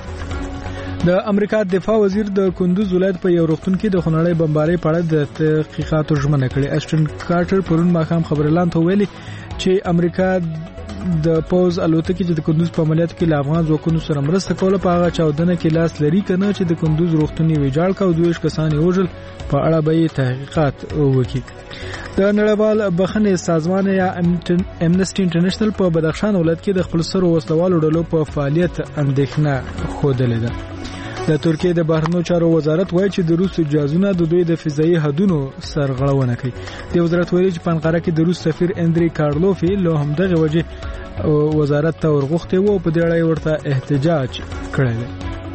د امریکا دفاع وزیر د کندوز ولایت په یو روغتون کې د خونړۍ بمبارۍ په اړه د تحقیقاتو ژمنه کړې. اشټن کارټر پرون ماښام خبرلاند ته ویلي چې امریکا د پوز الوتکې چې د کندوز په عملیاتو کې له افغان ځواکونو سره مرسته کوله په هغه چاودنه کې لاس لري کنه چې د کندوز روغتون یې ویجاړ کړ او دویش کسان یې وژل. په اړه به تحقیقات وکړي. د نړیوال بخښنې سازمان یا امنسټي انټرنیشنل په بدخشان ولایت کې د خپل سرو وسلوالو ډلو په فعالیت اندېښنه ښودلې ده. د ترکیه د بهرنیو چارو وزارت وایي چې د روس جهازونه د دوی د فضایي حدونو سرغړونه کوي. د وزارت ویلي چې په انقره کې د روس سفیر اندری کارلوفي له همدغه وجې وزارت ته ورغوښتي وو او په دې اړه ورته احتجاج کړی دی.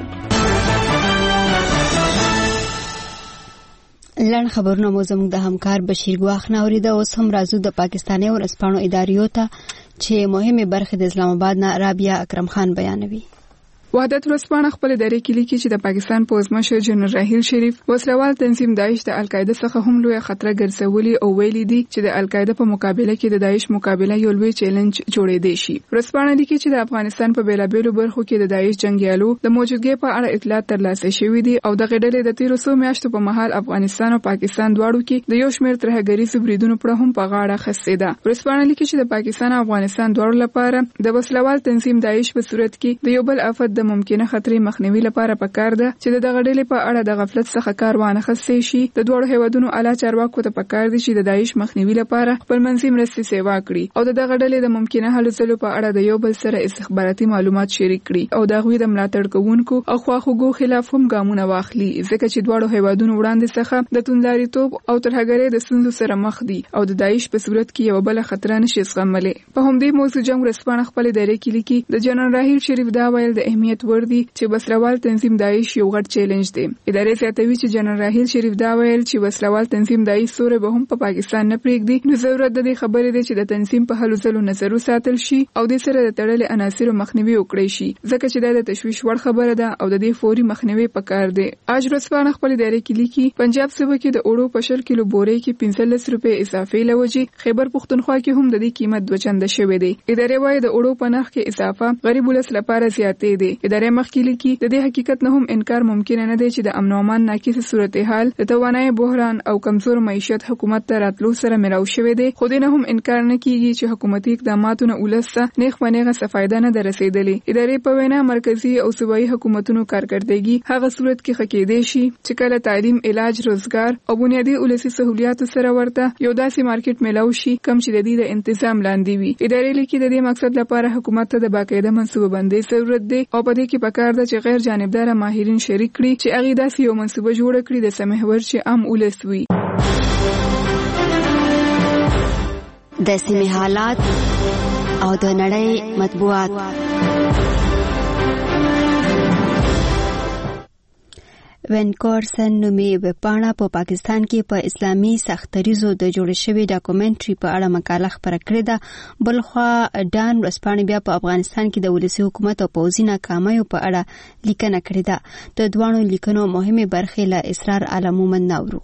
لنډ خبرونه مو زموږ د همکار بشیر ګواښ نه اورېده. اوس هم راځو د پاکستاني ورځپاڼو اداریو ته چې مهمې برخې د اسلام آباد نه رابعه اکرم خان بیانوي. وحدت ورځپاڼه خپل ادارې کې لیکي چې د پاکستان پوځمشر جنرال راحیل شریف وسلوال تنظیم داعش د القاعده څخه هم لوی خطر ګرځولي او ویلي دي چې د القاعده په مقابله کې د داعش مقابله یو لوی چیلنج جوړېدی شي. ورځپاڼه لیکي چې د افغانستان په بیلابېلو برخو کې د داعش جنگیالو د موجودګۍ په اړه اطلاعات ترلاسه شوې دي او د غډلې د تیرو څو میاشتو په مهال افغانستان او پاکستان دواړو کې د یو شمېر ترهګریزو بریدونو پر هم په غاړه خسته ده. ورځپاڼه لیکي چې د پاکستان او افغانستان دواړو لپاره د وسلوال تنظیم داعش په صورت کې د یو بل افت د ممکنه خطرې مخنیوي لپاره پکار ده چې د دغه ډلې په اړه د غفلت څخه کار وانه خسته شي. د دوړو هیوادونو اعلی چارواکو ته پکار دي چې د داعش مخنیوي لپاره خپل منځي مرستې سیوا کړي او د دغه ډلې د ممکنه هلو ځلو په اړه د یو بل سره استخباراتي معلومات شریک کړي او د هغوی د ملاتړ کوونکو او خواخوږو خلاف هم ګامونه واخلي ځکه چې دوړو هیوادونو وړاندې څخه د توندلاریتوب او ترهګرۍ د ستونزو سره مخ دي او د داعش په صورت کې یو بل خطر نشي زغملی. په همدې موضوع جنگ ورځپاڼه خپل ادارې کې لیکي د جنرال راحیل شریف دا ویل د اهمیت ور دي چې وسلوال تنظیم داعش یو غټ چیلنج دی. ادارې زیاتوي چې جنرال راحیل شریف دا ویل چې وسلوال تنظیم داعش سوري به هم په پا پاکستان نه پریږدي نو ضرورت د دې خبرې دی چې د تنظیم په هلو ځلو نظر وساتل شي او د سره د تړلې عناصرو مخنیوي وکړي شي ځکه چې دا د تشویش وړ خبره ده او د دې فوري مخنیوي پکار دی. اج ورځپاڼه خپل ادارې کې لیکي پنجاب صوبه کې د اوړو په شل کیلو بورې کې پنځلس روپۍ اضافه لوجي. خیبر پښتونخوا کې هم د دې قیمت دوه چنده شوی دی. ادارې وايي د اوړو په نرخ کې اضافه غریب ولس لپاره زیاتې دی. ادارې مخکې لیکي د دې حقیقت نه هم انکار ممکن نه دی چې د امن او امان ناقص صورتحال د توانایي بحران او کمزور معیشت حکومت ته راتلو سره ملاو شوی دی. خو دې نه هم انکار نه کیږي چې حکومتي اقداماتونه ولسته نیغ منیغه څه فایده نه درسېدلې. ادارې په وینا مرکزی او صوبایي حکومتونو کارکړدګي هغه صورت کې خکېدې شي چې کله تعلیم، علاج، روزګار او بنیادی ولسي سہولیاتو سره ورته یو داسې مارکیټ ملاو شي کم چې د دې د تنظیم لاندې وي. ادارې لیکي د دې مقصد لپاره حکومت ته د باقاعده منصوبه بندۍ ضرورت دی او په دې کې پکار ده چې غیر جانبدار ماهرین شریک کړي چې هغه داسې یو منصوبه جوړه کړي د سمحور چې عام ولس وي. د سیمې حالات او د نړۍ مطبوعات وینکورسن نومي وپاڼه په پاکستان کې په اسلامي سختریزو د جوړ شوی ډاکومنټري په اړه مقاله خپره کړې ده. بلخوا ډان ورځپاڼې بیا په افغانستان کې د ولسي حکومت او پوځي ناکامیو په اړه لیکنه کړې ده. د دوانو لیکنو مهمه برخې له اسرار علمومن ناورو.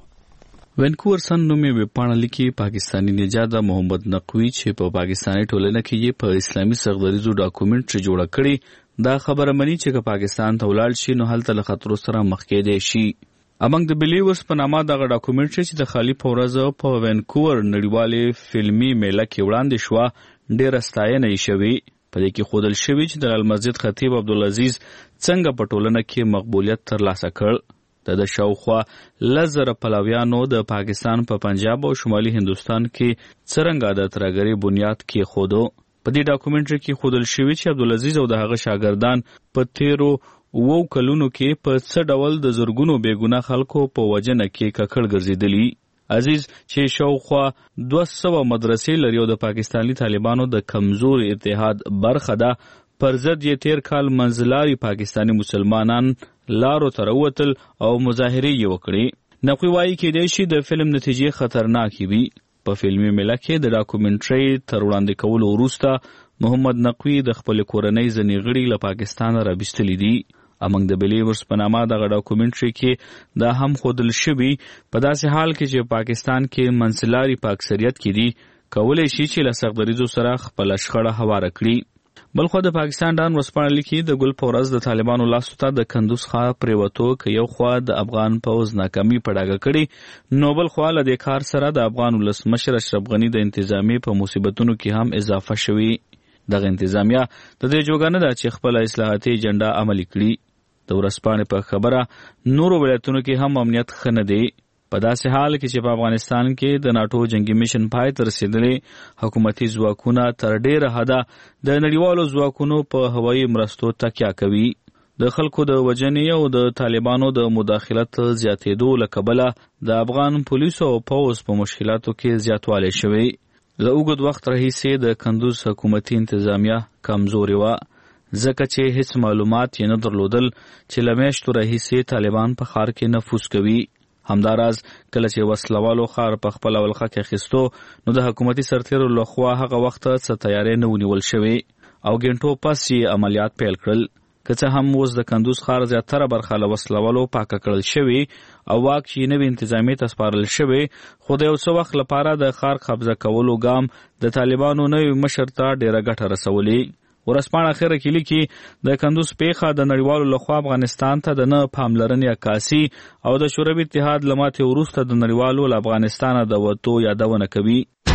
وینکورسن نومي وپاڼه لیکي پاکستانی نژاد محمد نقوی چې په پاکستاني ټولنه کې په اسلامي سختریزو ډاکومنټري جوړ کړي دا خبره مني چې که پاکستان ته ولاړ شي نو هلته له خطرو سره مخ کېدی شي. امنګ د بلیورز په نامه دغه ډاکومنټري چې د خالي په ورځ په وینکوور نړیوالې فلمي میله کې وړاندې شوه ډېره ستاینه یې شوې. په دې کې ښودل شوي چې د المسجد خطیب عبدالعزیز څنګه په ټولنه کې مقبولیت ترلاسه کړ. د د شاوخوا لس زره پلویانو د پاکستان په پنجاب او شمالي هندوستان کې څرنګه د ترهګرۍ بنیاد کېښودو. په دې ډاکومنټري کې ښودل شوي چې عبدالعزیز او د هغه شاګردان په تیرو اوو کلونو کې په څه ډول د زرګونو بېګناه خلکو په وژنه کې ککړ ګرځېدلي. عزیز چې شاوخوا دوه سوه مدرسې لري او د پاکستاني طالبانو د کمزور اتحاد برخه ده، پر ضد یې تیر کال منځلاري پاکستاني مسلمانان لارو ته راووتل او مظاهرې یې وکړې. نقوي وایي کېدای شي د فلم نتیجې خطرناکې وي. په فلمي میله کې د ډاکومنټري تر وړاندې کولو وروسته محمد نقوي د خپل کورنۍ ځینې غړي له پاکستانه راویستلي دي. امنګ د بلیورز په نامه دغه ډاکومنټري کې دا هم ښودل شوي په داسې حال کې چې پاکستان کې منځلاري په اکثریت کې دي کولی شي چې له سختدریځو سره خپله شخړه هواره کړي. بلخوا د پاکستان ډان ورځپاڼه لیکي د ګل په ورځ د طالبانو لاسو ته د کندوز ښار پرېوتو که یو خوا د افغان پوځ ناکامي په ډاګه کړي نو بل خوا له دې کار سره د افغان ولسمشر اشرف غني د انتظامیې په مصیبتونو کې هم اضافه شوي. دغه انتظامیه د دې جوګه نه ده چې خپله اصلاحاتي ایجنډا عملي کړي. د ورځپاڼې په خبره نورو ولایتونو کې هم امنیت ښه نه دی. په داسې حال کې چې په افغانستان کې د ناټو جنگي میشن پای ته رسېدلی حکومتي ځواکونه تر ډېره حده د نړیوالو ځواکونو په هوایي مرستو تکیه کوي. د خلکو د وژنې او د طالبانو د مداخلت زیاتېدو له کبله د افغان پولیسو او پوځ په مشکلاتو کې زیاتوالی شوی. له اوږد وخت راهیسې د کندوز حکومتي انتظامیه کمزورې وه ځکه چې هیڅ معلومات یې نه درلودل چې له میاشتو راهیسې طالبان په ښار کې نفوذ کوي. همداراز کله چې وسلوالو ښار په خپله ولقه کې اخیستو نو د حکومتي سرتیرو لخوا هغه وخت څه تیاری نه ونیول شوی او ګنټو پس یې عملیات پیل کړل. که څه هم اوس د کندوز ښار زیاتره برخه له وسلوالو پاکه کړل شوي او واک چې نوې انتظامیې ته سپارل شوی، خو د یو څه وخت لپاره د ښار قبضه کولو ګام د طالبانو نوي مشر ته ډېره ګټه رسولې. ورځپاڼه اخره کې لیکي د کندوز پیښه د نړیوالو لخوا افغانستان ته د نه پاملرنې عکاسي او د شوروي اتحاد له ماتې وروسته د نړیوالو له افغانستانه د وتو یادونه کوي.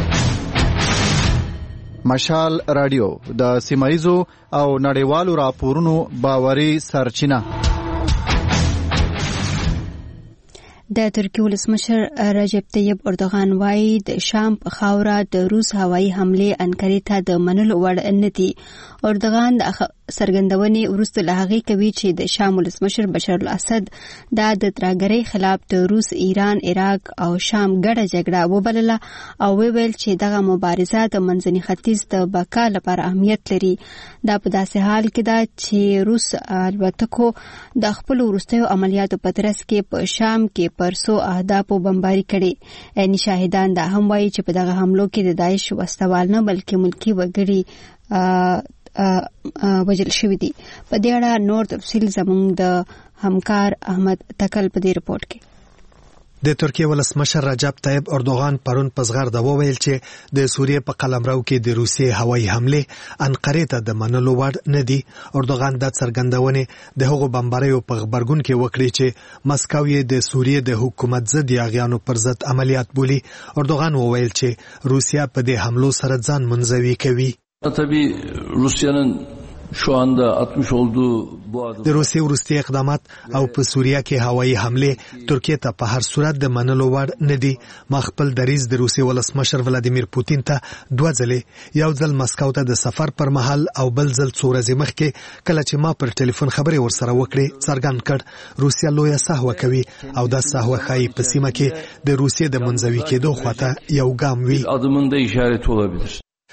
مشال رادیو د سیمایزو او نړیوالو راپورونو باوري سرچینه. د ترکیې ولسمشر رجب طیب اردوغان وایي د شام په خاوره د روس هوایي حملې انکرې ته د منلو وړ نه دي. اردوغان د څرګندونې وروسته له هغې کوي چې د شام ولسمشر بشار الاسد دا د ترهګرۍ خلاف د روس، ایران، عراق او شام ګډه جګړه وبلله او وویل چې دغه مبارزه د منځني ختیځ د بقا لپاره اهمیت لري. دا په داسې حال کې ده چې روس الوتکو د خپلو وروستیو عملیاتو په ترڅ کې په شام کې پر څو اهدافو بمباري کړي. یعنی شاهدان دا هم وایي چې په دغه حملو کې د داعش وسوال نه بلکې ملکي وګړي وژل شوي دي. په دې اړه نور تفصیل زموږ د همکار احمد تکل په دې رپورټ کې. د ترکیې ولسمشر رجب طیب اردوغان پرون په زغرده وویل چې د سوریې په قلمرو کې د روسیې هوایي حملې انقرې ته د منلو وړ نه دي. اردوغان د څرګندونې د هغو بمباریو په غبرګون کې وکړي چې مسکو یې د سوریې د حکومت ضد یاغیانو پر ضد عملیات بولي. اردوغان وویل چې روسیا په دې حملو سره ځان منزوي کوي. Tabii Rusya'nın şu anda atmış olduğu bu adım د روسیې وروستي اقدامات او په سوریه کې هوایي حملې ترکیې ته په هر صورت د منلو وړ نه دي. ما خپل دریځ د روسیې ولسمشر ولادیمیر پوتین ته دوه ځلې یو ځل مسکو ته د سفر پر مهال او بل ځل څو ورځې مخکې کله چې ما پر ټلیفون خبرې ورسره وکړې څرګند کړ روسیا لویه سهوه کوي او دا سهوه ښایي په سیمه کې د روسیې د منزوي کېدو خواته یو ګام وي. adımın da işareti olabilir.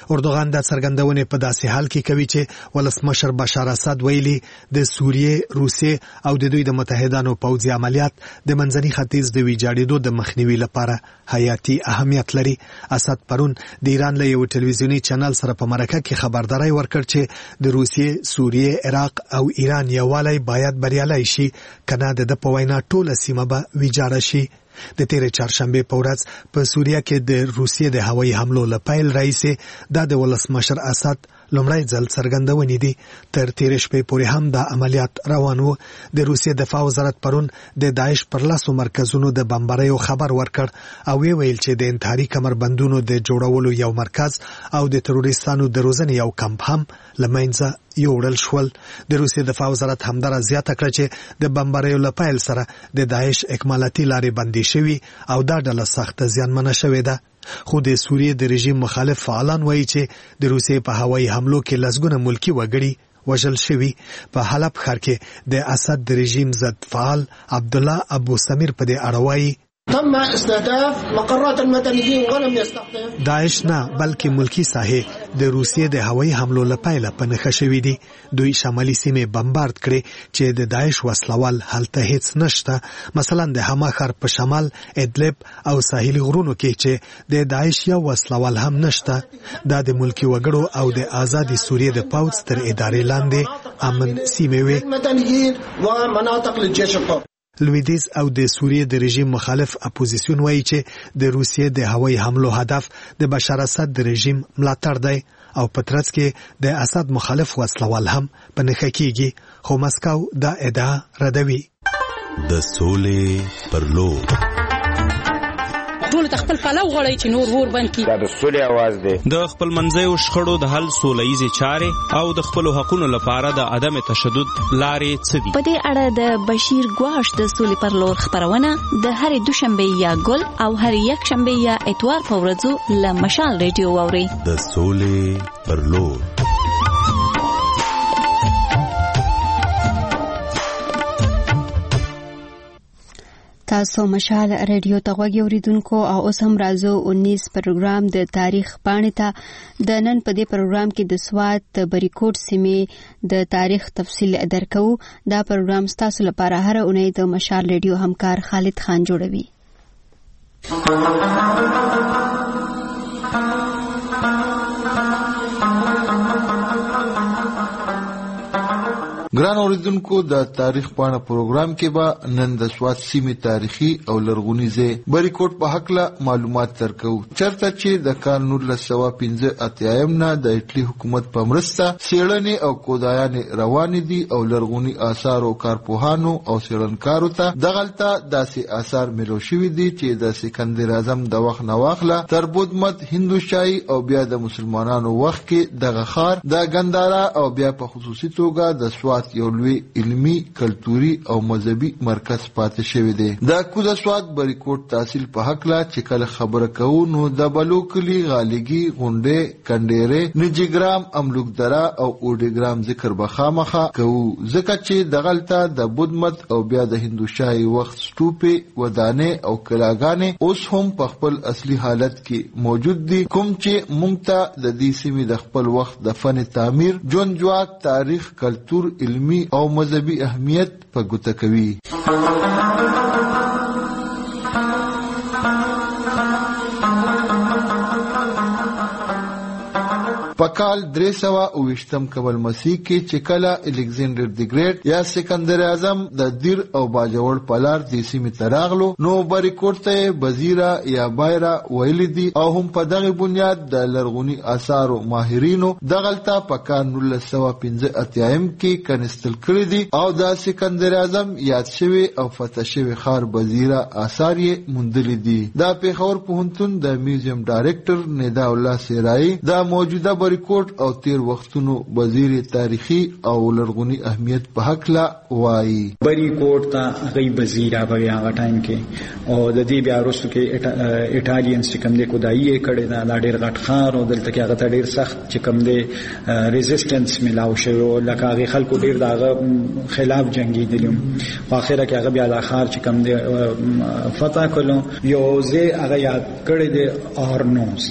اردوغان د څرګندونې په داسې حال کې کوي چې ولسمشر بشار اسد ویلي د سوریې، روسیې او د دوی د متحدانو پوځي عملیات د منځني ختیځ د ویجاړېدو د مخنیوي لپاره حیاتي اهمیت لري. اسد پرون د ایران له یو ټلویزیوني چینل سره په مرکه کې خبرداري ورکړ چې د روسیې، سوریې، عراق او ایران یووالی باید بریالی شي، کنه د په وینا ټوله سیمه به ویجاړه شي. د تیرې چهارشنبه په ورځ په سوریه کې د روسیې د هوایي حملو له پیل راهیسې دا د ولسمشر اسد لومړی ځل څرګندونې دي. تر تیرې شپې پورې هم دا عملیات روان وو. د روسیې دفاع وزارت پرون د داعش پر لاسو مرکزونو د بمباریو خبر ورکړ او وی ویل چې د انتحاري کمربندونو د جوړولو یو مرکز او د تروریستانو د روزنې یو کمپ هم له منځه یوړل شول. د روسیې دفاع وزارت همدارا زیاته کړه چې د بمباریو له پیل سره د داعش اکمالاتي لارې بندي شوي او دا ډله سخت زیانمنه شوې ده. خو د سوریې د رژیم مخالف فعالان وایي چې د روسیې په هوایي حملو کې لسګونه ملکی وګړي وژل شوي. په حلب ښار کې د اسد د رژیم ضد فعال عبدالله ابو سمیر په دې اړه وایي تم استهداف مقرات المدنيين ولم يستخدم داعش نه بلکې ملکی ساحې د روسیې د هوایي حملو لپاره په نښه شوې دي. دوی شمالي سیمې بمبارد کړې چې د داعش وسلوال هلته هیڅ نشته. مثلا د حما ښار په شمال ادلب او ساحلي غرونو کې چې د داعش یو وسلوال هم نشته. دا د ملکی وګړو او د آزادي سوریې د پوځ تر ادارې لاندې امن سیمې وي. مدنيين ومناطق للجيش القومي لویدیز او د سوریې د رژیم مخالف اپوزیسیون وایي چې د روسیې د هوایي حملو هدف د بشار اسد د رژیم ملاتړ دی او په ترڅ کې د اسد مخالف وسلوال هم په نښه کیږي. خو مسکو دا ادعا ردوي. د سولې پر لور ټول خپل پلو غړی چې نور ور بند کی. دا د سولې आवाज دی. د خپل منځیو شخړو د حل سولهیزې چارې او د خپل حقوقو لپاره د عدم تشدد لارې څه دي. په دې اړه د بشیر ګواش د سولې پر لور خبرونه د هرې دوشنبه یا ګل او هر یک شنبه یا اتوار په ورځو له مشال ریډیو واوري. د سولې پر لور. تاسو مشال ریډیو ته غوږی اوریدونکو او اوس هم راځو انیس پروګرام د تاریخ پاڼې ته. د نن په دې پروګرام کې د سوات د بریکوټ سیمې د تاریخ تفصیل درکو. دا پروګرام ستاسو لپاره هر اونۍ د مشال ریډیو همکار خالد خان جوړوي. ګران اوریدونکو د تاریخ پاڼه پروګرام کې به نن د سوات سیمې تاریخي او لرغونی ځای بریکوټ په حقله معلومات درکو. چرته چې د کال نولس سوه پنځه اتیایم نه د ایټلي حکومت په مرسته څېړنې او کودایانې روانې دي او لرغوني آثار او کارپوهانو او څېړنکارو ته دغلته داسې آثار میلو شوي دي چې د سکندر اعظم د وخت نه واخله تر بودمت هندوشاهي او بیا د مسلمانانو وخت کې دغه ښار د ګندارا او بیا په خصوصي توګه د سوات یو لوی علمي، کلتوري او مذهبي مرکز پاتې شوی دی. د کوزه سوات بریکوټ تحصیل په حقله چې کله خبره کوو نو د بلوکلي، غالګي، غونډې، کندېرې، نجیګرام، املوکدره او اوډیګرام ذکر به خامخا کوو ځکه چې دغلته د بودمت او بیا د هندوشاهي وخت ستوپې، ودانې او کلاګانې اوس هم په خپل اصلي حالت کې موجود دي، کوم چې موږ ته د دې سیمې د خپل وخت د فن تعمیر، ژوند جواک، تاریخ، کلتور، علمي او مذهبي اهمیت په ګوته کوي. په کال درې سوه اوویشتم قبل مسیح کې چې کله الکسندر دی ګریټ یا سکندر اعظم د دیر او باجوړ په لار دې سیمې ته راغلو نو بریکوټ ته بزیره یا بایره ویلي دي او هم په دغه بنیاد د لرغوني آثارو ماهرینو دغلته په کال نولس سوه پنځه اتیایم کې کنستل کړي دي او د سکندر اعظم یاد شوی او فتح شوی ښار بزیره آثار یې موندلي دي. د پېښور پوهنتون د میوزیم ډایرکټر ندا الله سیرای د موجوده بریکوټ او تیر وختونو وزیر تاریخي او لرغونی اهمیت په حق لا وایي. بریکوټ ته غي وزیر هغه هغه ټایم کې او د دې بیا وروسته کې ایټالین چې کوم د کودایي کړي دا ډېر غټ ښار او دلته کې هغه ته ډېر سخت چې کوم د ریزिस्टنس ملاو شو لکه هغه خلکو ډېر دغه خلاف جنگي دي په اخره کې هغه بیا د ښار چې کوم د فتح کولو یو ځای هغه یاد کړی د اورنوس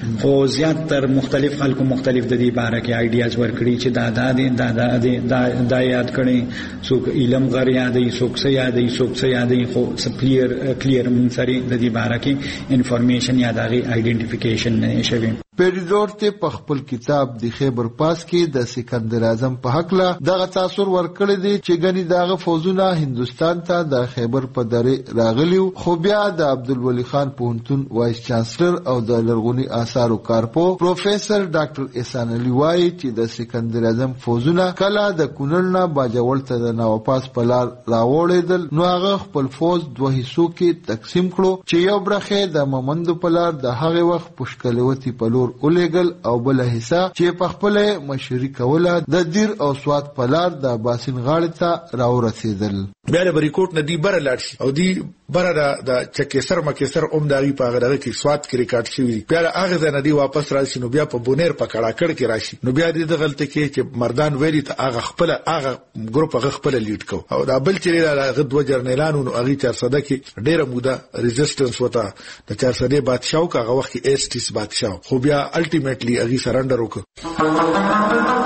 خو زیات تر مختلف خلکو مختلف د دې باره کې آیډیاز ورکړي چې دا دا دې دا دا دې دا یاد کړي څوک علم غر یادې څوک څه یادې څوک څه یادې خو کلیر کلیر من سره د دې باره کې انفارمیشن یا دغه آیډنټیفیکیشن نه شوی. پیریډور ته په خپل کتاب د خیبر پاس کې د سکندر اعظم په حق لا دغه تاثر ورکړی دی چې غني دغه فوجونه هندستان ته د خیبر په درې راغلیو، خو بیا د عبدالولي خان پوهنتون وایس چانسلر او د لرغونی آثارو کارپو پروفیسور ډاکټر احسان علي وایي چې د سکندر اعظم فوجونه کله د کونړ نه باجوړ ته د نواپاس په لار راوړېدل، نو هغه خپل فوج دوه حصو کې تقسیم کړو چې یو برخه د ممندو په لار د هغه وخت پشکلوتی په اولېګل او بل حصہ چې په خپل مشري کوله د دیر او سواد په لار د باسین غاړې ته راورسېدل. بیا د بریکوټ نه دی بره لاړ شي او دی بره د چکېسر مکېسر اوم داغي په هغه دغه کې سواد کې ریکارډ شوی، بیا هغه ځای نه دی واپس راشي، نو بیا په بونیر په کړه کړ کې راشي، نو بیا د غلطه کې چې مردان ویلي ته هغه خپل هغه ګروپ هغه خپل لیډ کو او دا بل چې هغه دوه جرنیلانو نو هغه چار صده کې ډیره موده ریزिस्टنس وته د چار صده بادشاہ هغه وخت کې ایسټیس بادشاہ، خو بیا الټیمیټلی هغه سرندر وکړ.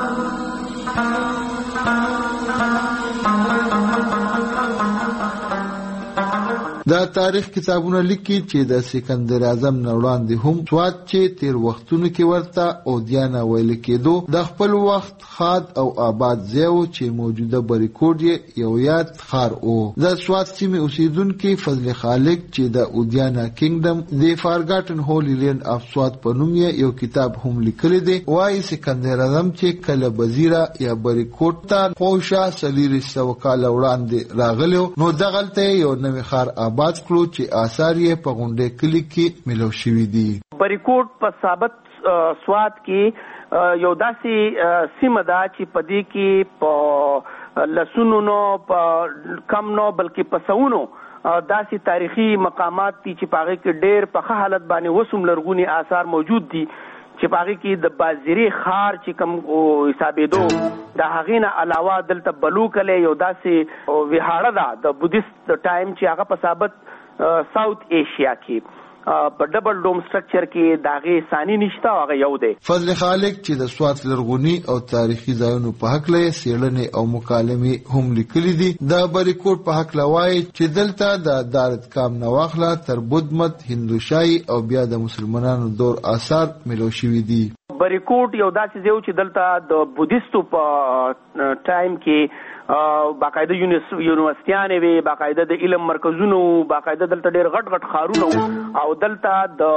دا تاریخ کتابونه لیکي چې د سکندر اعظم نه وړاندې هم سواد چې تیر وختونو کې ورته اودیانه ویل کېدو د خپل وخت خاد او آباد ځای چې موجوده بریکوټ یې یو یاد ښار و. د سواد سیمې اوسیدونکي فضل خالق چې د اودیانه کینګډم د فارګاټن هولي لینډ اف سواد په نوم یو کتاب هم لیکلی دی، وایي سکندر اعظم چې کله وزیره یا بریکوټ ته خوشا سلیری سو کال وړاندې راغلو، نو دغلته یو نوې ښار آباد کړو چې آثار یې په غونډې کلی کې ملو شوي دي. بریکوټ په ثابت سواد کې یو داسې سیمه ده چې په دې کې په لسونو نو په کم نو بلکې په سونو داسې تاریخي مقامات دي چې په هغه کې ډېر په ښه حالت باندې وسوم لرغوني آثار موجود دي چې په هغه کې د بازیری خار چې کوم حسابېدو د هغې نه علاوه دلته بلوکلی یو داسې ویهاړه ده د بودیست ټایم چې هغه په ثابت ساوت ایشیا کې په ډبل ډوم سټرکچر کې د هغې ثاني نشته، هغه یو دی. فضل خالق چې د سوات لرغوني او تاریخي ځایونو په هکله یې څېړنې او مکالمې هم لیکلي دي. د بریکوټ په هکله وایي چې دلته د دارتکام نه واخله تر بدمت هندوشاهي او بیا د مسلمانانو دور آثار ملو شوي دي. بریکوټ یو داسې ځای چې دلته د بودیستو په ټایم کې باقاعده یونیورسيټیانې وي، باقاعده د علم مرکزونه، باقاعده دلته ډېر غټ غټ ښارونه او دلته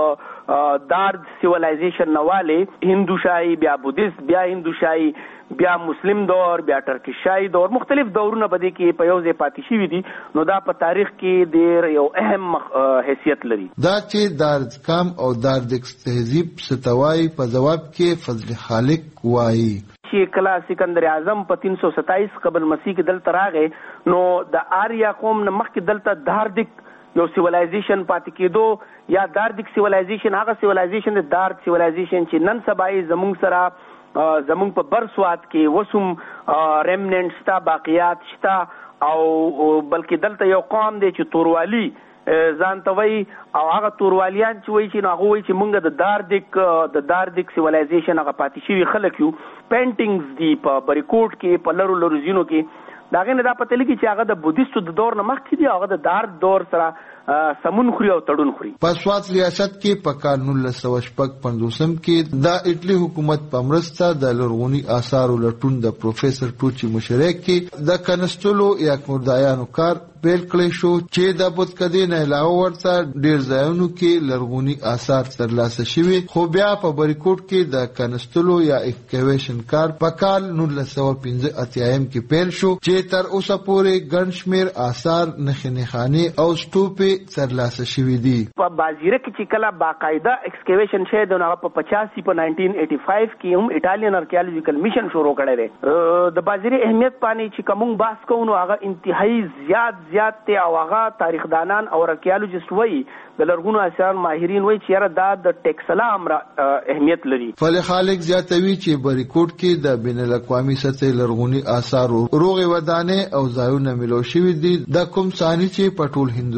د دارد سیولایزیشن نواله هندوشاهي بیا بودیست بیا هندوشاهي بیا مسلم دور بیا ټرکشاهي دور مختلف دورونه بده کې په یو ځای پاتې شوي دي، نو دا په تاریخ کې ډېر یو اهم حیثیت لري. دا چې دارد کام او دارد تهذیب ستوای په جواب کې فضل خالق وایي چې کله سکندر اعظم په تین سو ستایس قبل مسیح کې دلته راغی، نو د آریا قوم نه مخکې دلته داردک یو سیولایزیشن پاتې کېدو، یا داردک سیولایزیشن هغه سیولایزیشن د دارد سیولایزیشن چې نن سبا یې زمونږ سره زمونږ په بر سواد کې وسوم ریمننټ شته، باقیات شته، او بلکې دلته یو قوم دی چې توروالی ځان ته وایي او هغه توروالیان چې وایي چې هغه وایي چې مونږ د داردک د داردک سیولایزیشن هغه پاتې شوي خلک یو. پینټینګز دي په بریکوټ کې په لرو لرو ځینو کې، د هغې نه دا پته لګي چې هغه د بودیستو د دور نه مخکې دي، هغه د دارد دور سره سمون خوري او تړون خوري. په سوات ریاست کې په کال نولس سوه شپږ پنځوسم کې د اټلي حکومت په مرسته د لرغوني آثارو لټون د پروفیسور ټوچي مشرۍ کې د کنستلو یا کمردایانو کار پیل کړی شو چې د بودکدې نه علاوه ورته ډېر ځایونو کې لرغوني آثار ترلاسه شوي، خو بیا په بریکوټ کې د کنستلو یا ایکسکیویشن کار په کال نولس سوه پنځه اتیایم کې پیل شو چې تر اوسه پورې ګڼ شمېر آثار نښې نښانې او سټوپې ترلاسه شوي دي. په بازیره کې چې کله باقاعده ایکسکیویشن شوی دی، نو هغه په پچاسي په ناینټین ایټي فایو کې هم ایټالین آرکیالوجیکل میشن شروع کړی دی. د بازیرې اهمیت باندې چې کوم بحث کوو نو هغه انتهایی زیات زیات دی او هغه تاریخدانان او آرکیالوجیست وایي د لرغونو آثار ماهرین وایي چې یاره دا د ټیکسلا امر اهمیت لري. فضل خالق زیاتوي چې بریکوټ کې د بین الاقوامي سطحې لرغوني آثار روغې ودانې او ځایونه ملو شوي دي، د کوم ثاني چې په ټول هندوستان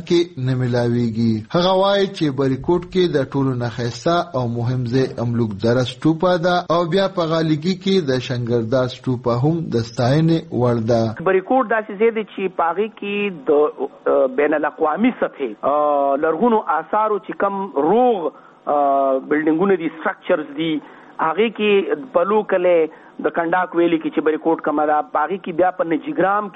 کې نه ملاويږي. هغه وایي چې بریکوټ کې د ټولو نخښتا او مهم ځای املوک درس ټوپا ده او بیا په غالګي کې د شنګرداس ټوپا هم د ستاینې وړ ده. بریکوټ داسې ځای دی چې پاغي کې د بین الاقوامي سطحې لرغونو آثارو چې کم روغ بلډینګونه دي سټرکچرز دي هغه کې بلو کله د کنډاک ویلي کې چې بریکوټ کما دا پاغي کې بیا په نجګرام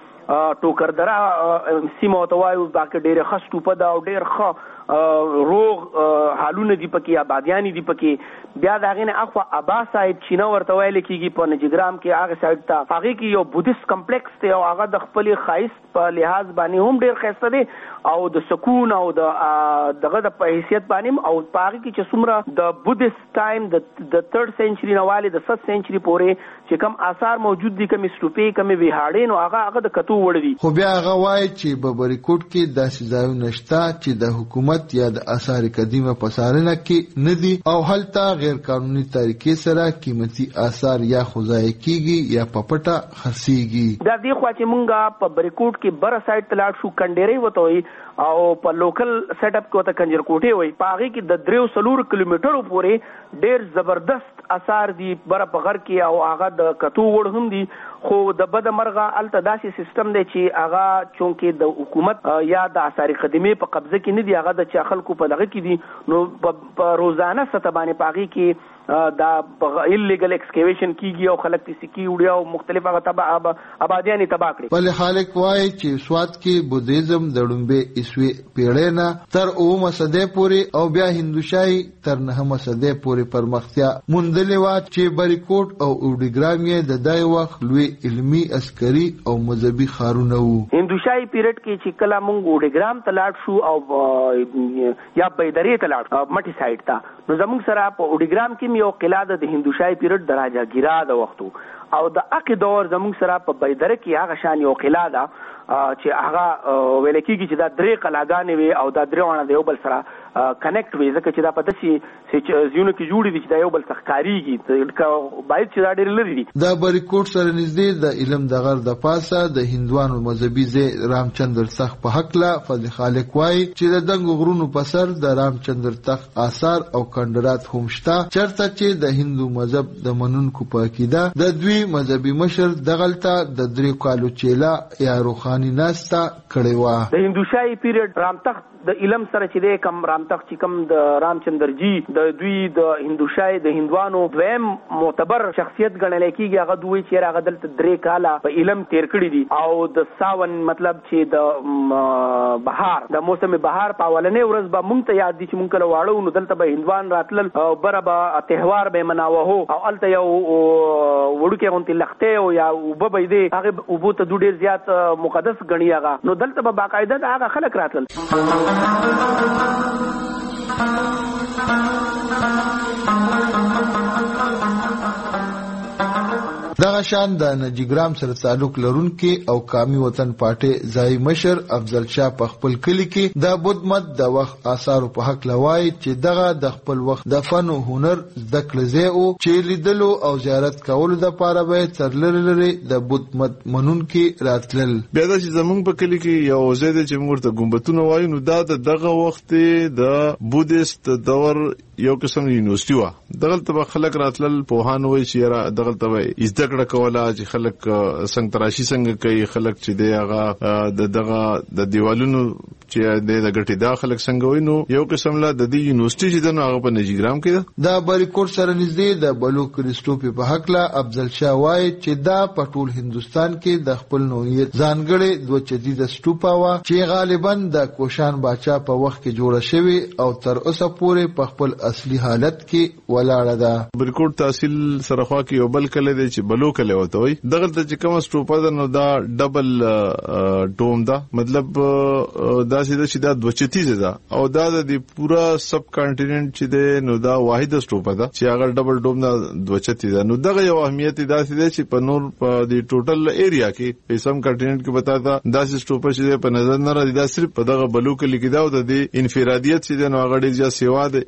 کې ټوکر درا سیمه توایو باکه ډېر خاص ټوپه دا او ډېر ښه روغ حالونه دی پکې آبادیانی دی پکې بیا داغه نه اخوا ابا سایت چینه ورته ویل کېږي په نجګرام کې هغه سایت ته هغه کې یو بودیست کمپلیکس ته او هغه د خپل خایست په لحاظ باندې هم ډېر خسته دی او د سکون او د دغه د حیثیت باندې او هغه کې چې څومره د بودیست ټایم د د تھرډ سنچري نواله د سات سنچري پورې چې کم آثار موجود دي کم سټوپې کم ویهاړې نو هغه هغه د کتو وړ دي. خو بیا هغه وایي چې په بریکوټ کې داسې ځایونه نشته چې د حکومت یا د آثار قدیمه په څارنه کې نه دي او هلته غیر قانوني طریقې سره قیمتي آثار یا خوځای کیږي یا په پټه خرڅيږي. دا دی خو چې مونږه په بریکوټ کې بر سایت تلاړ شو کنډيري وته وي او په لوکل سیټ اپ کې وته کنجر کوټه وي پاغي کې د دریو سلور کیلومترو پورې ډېر زبردست آثار دي بر په غر کې او هغه د کتو وړ هم دي خو د بد مرغه الته داسې سیستم دی چې هغه چونکې د حکومت یا د آثار قدیمه په قبضه کې نه دی هغه د چا خلکو په دغه کې دي نو په روزانه سطح باندې پاغي کې دا ایلیګل ایکسکیویشن کیږي او خلک تي سکی وړي او مختلف هغه تبع آبادیانی تبع کړي. بل خالق وایي چې سواد کې بودیزم د ډومبه اسوي پیړۍ نه تر اومه صدې پورې او بیا هندوشاهي تر نهمه صدې پورې پرمختیا موندلې و چې بریکوټ او اوډیګرام یې د دای وخت لوی علمی عسکري او مذهبي خارونه وو. هندوشاهي پیریډ کې چې کله مونږ اوډیګرام ته لاړ شو او یا بیدری ته لاړ مټي سایډ ته نو زموږ سره په اوډیګرام کې یو قلعه د هندوشاهي پیریډ د راجا ګیرا د وختو او د اقی دور زموږ سره په بیدره کې هغه شان یو قلعه ده چې هغه ویل کېږي چې دا درې قلعهګانې وي او دا درې ونه د یو بل سره کنیکټ وي ځکه چې دا په داسې زیونو کې جوړې دي چې دا یو بل څخه کاریږي باید چې دا ډېر لري دي. دا بریکوټ سره نږدې د علم د غر د پاسه د هندوانو مذهبي ځای رامچندر تخت په حقله فضل خالق وایي چې د دنګ غرونو په سر د رامچندر تخت آثار او کندرات هم شته چرته چې د هندو مذهب د منونکو په عقیده د دوی مذهبي مشر دغلته د درې کالو چیلا یا روحاني ناستا کړي و. د هندوشاهي پیریډ رامتخت د علم سره چې د کم رامتخت چې کم د رامچندر جی د دوی د هندوشاهي د هندوانو دویم معتبر شخصیت ګڼل کېږي هغه دوی چې هغه دلته درې کاله په علم تیر کړی دي او د ساون مطلب چې د بهار د موسم بهار په اولنې ورځ به مونږ ته یاد دي چې مونږ کله واړو نو دلته به هندوان راتلل او بره به تهوار به مناوه او الته یو وړوکې غونټې لخته او یا وبې دي هغه وبو ته ډېر زیات مقدس غنی هغه نو دلته به باقاعده هغه خلک راتلل. دغه شان د نجګرام سره تعلق لرونکي او قومي وطن پارټي ځای مشر افضل شاه په خپل کلی کې د بودمت د وخت آثار په حق لوي چې دغه د خپل وخت د فن او هنر د کلزه او چې لیدلو او زیارت کولو د پاره به ترلری لري د بودمت منونکي راتلل. بیا د زمونږ په کلی کې یو ځای د چې موږ ته ګمبتونه وایو نو دا دغه وخت د بودیست دور یو قسم یونیورسيټي و دغلته به خلک راتلل پوهان وای چې را دغلته وای زده کړه کوله چې خلک څنګه تراشي څنګه کوي خلک چې دی هغه د دغه د دیوالونو چې د غټي دا خلک څنګه وای نو یو قسم لا د دې یونیورسيټي چې د هغه په نجګرام کې دا بریکوټ سره نږدې د بلو کریسټوپي په حق لا افضل شاه وای چې دا په ټول هندستان کې د خپل نوعیت ځانګړي دوه جديد سټوپا وا چې غالبا د کوشان باچا په وخت کې جوړه شوی او تر اوسه پورې په خپل اصلي حالت کې ولاړه ده. بریکوټ تحصیل سره خوا کې یو بل کله دی چې بلو کله وته وي دغه چې کوم سټوپا ده نو دا ډبل ډوم ده مطلب دا چې دا دوچتیز ده او دا د پورا سب کانټیننټ چې ده نو دا واحده سټوپا ده چې هغه ډبل ډوم ده دوچتی ده نو دغه یو اهمیت دا ده چې په نور په د ټوټل ایریا کې په سم کانټیننټ کې بتا دا داسې سټوپا چې په نظر نه راځي دا صرف په دغه بلو کې لیکي دا او د انفرادیت چې نو هغه ډیر سیوا ده د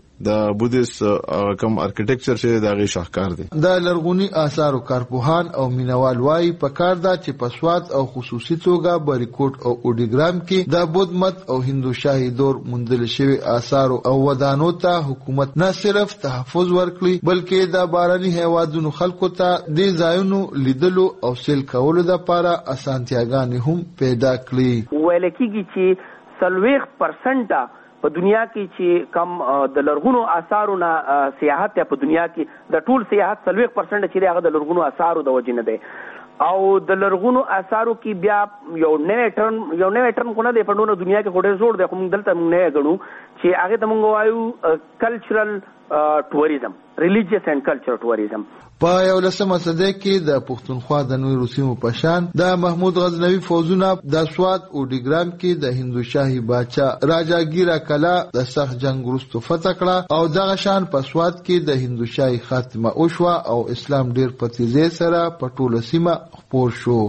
بودیست کم ارکیټیکچر چې دغه شاهکار دي. د لرغونی آثارو کارپوهان او مینوال وايي په کار دا چې په سواد او خصوصي توګه بریکوټ او اوډیګرام کې د بودھ مت او هندو شاهي دور موندل شوی آثار او ودانو ته حکومت نه صرف تحفظ ورکړي بلکې د باراني هیوادونو خلکو ته د ځایونو لیدلو او سیل کولو لپاره اسانتیاګانې هم پیدا کړي. ویل کېږي چې څلوېښت پرسنټه په دنیا کې چې کم د لرغونو آثارو نه سیاحت په دنیا کې د ټول سیاحت څلوېښت پرسنټ چې هغه د لرغونو آثارو د وجې نه دی او د لرغونو آثارو کې بیا یو نوی ټرم یو نوی ټرم کو نه دی په ټوله دنیا کې خو ډېر زوړ دی خو موږ دلته موږ نه ګڼو چې هغې ته موږ وایو کلچرل ټوریزم ریلیجیس اینڈ کلچرل ټوریزم. په یولسمه صدۍ کې د پښتونخوا د نورو سیمو په شان د محمود غزنوي فوجونه د سواد اوډیګرام کې د هندو شاهي باچا راجا ګیرا کلا د سخت جنگ وروسته فتح کړه او دغه شان په سواد کې د هندو شاهي خاتمه وشوه او اسلام ډیر په تیزۍ سره په ټوله سیمه خپور شو.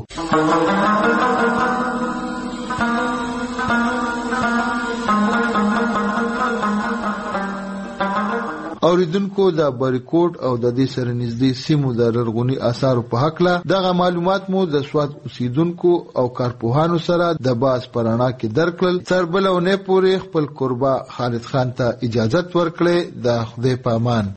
اوریدونکو د بریکوټ او د دې سره نږدې سیمو د لرغوني آثارو په هکله دغه معلومات مو د سواد اوسیدونکو او کارپوهانو سره د باز پرانا کې درکړل. تر بل ونه پورې خپل قربا خالد خان ته اجازه ورکړي. د خدای په امان.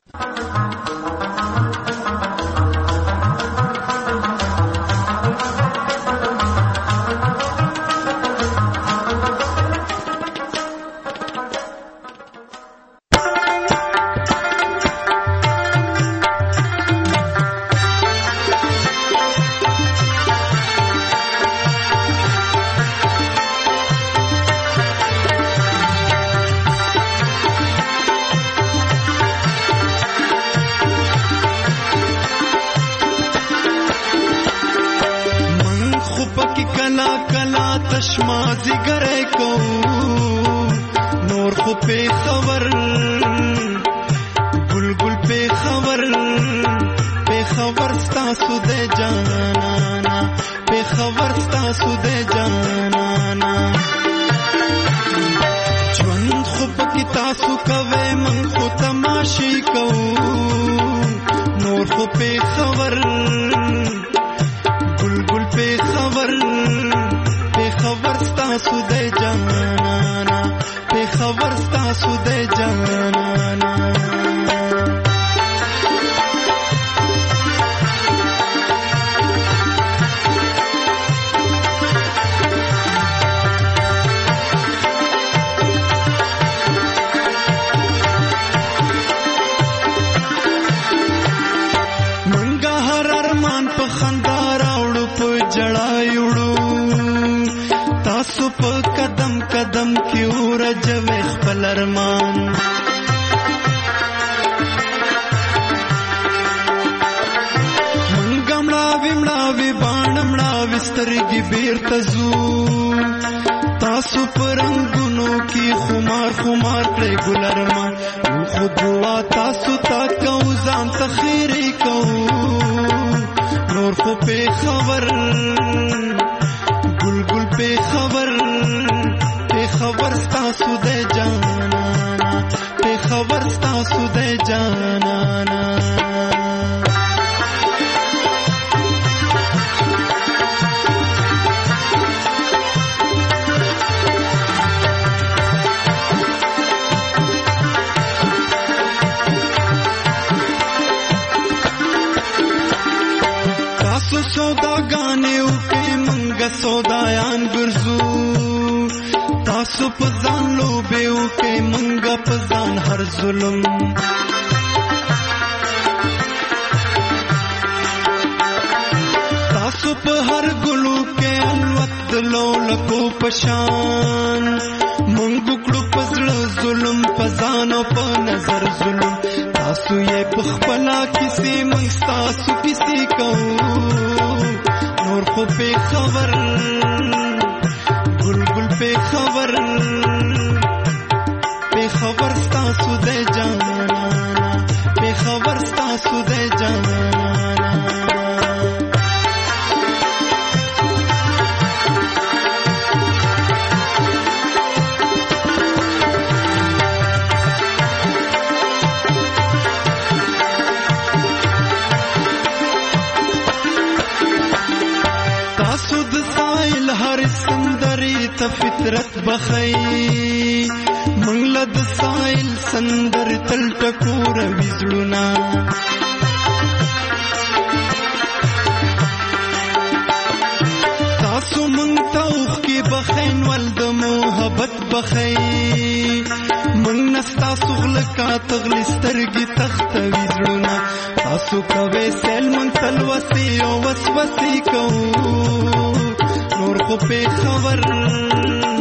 ته فطرت بخی منګله د سایل سندر تل ټکور وزړونا تاسو مونږ ته اوخ کې بخین ول د محبت بخی مونږ نستا سغل کا تغلی سترګي تخت وزړونا تاسو کوي سل مونږ تل وسی او وسوسې کو نور خو په خبر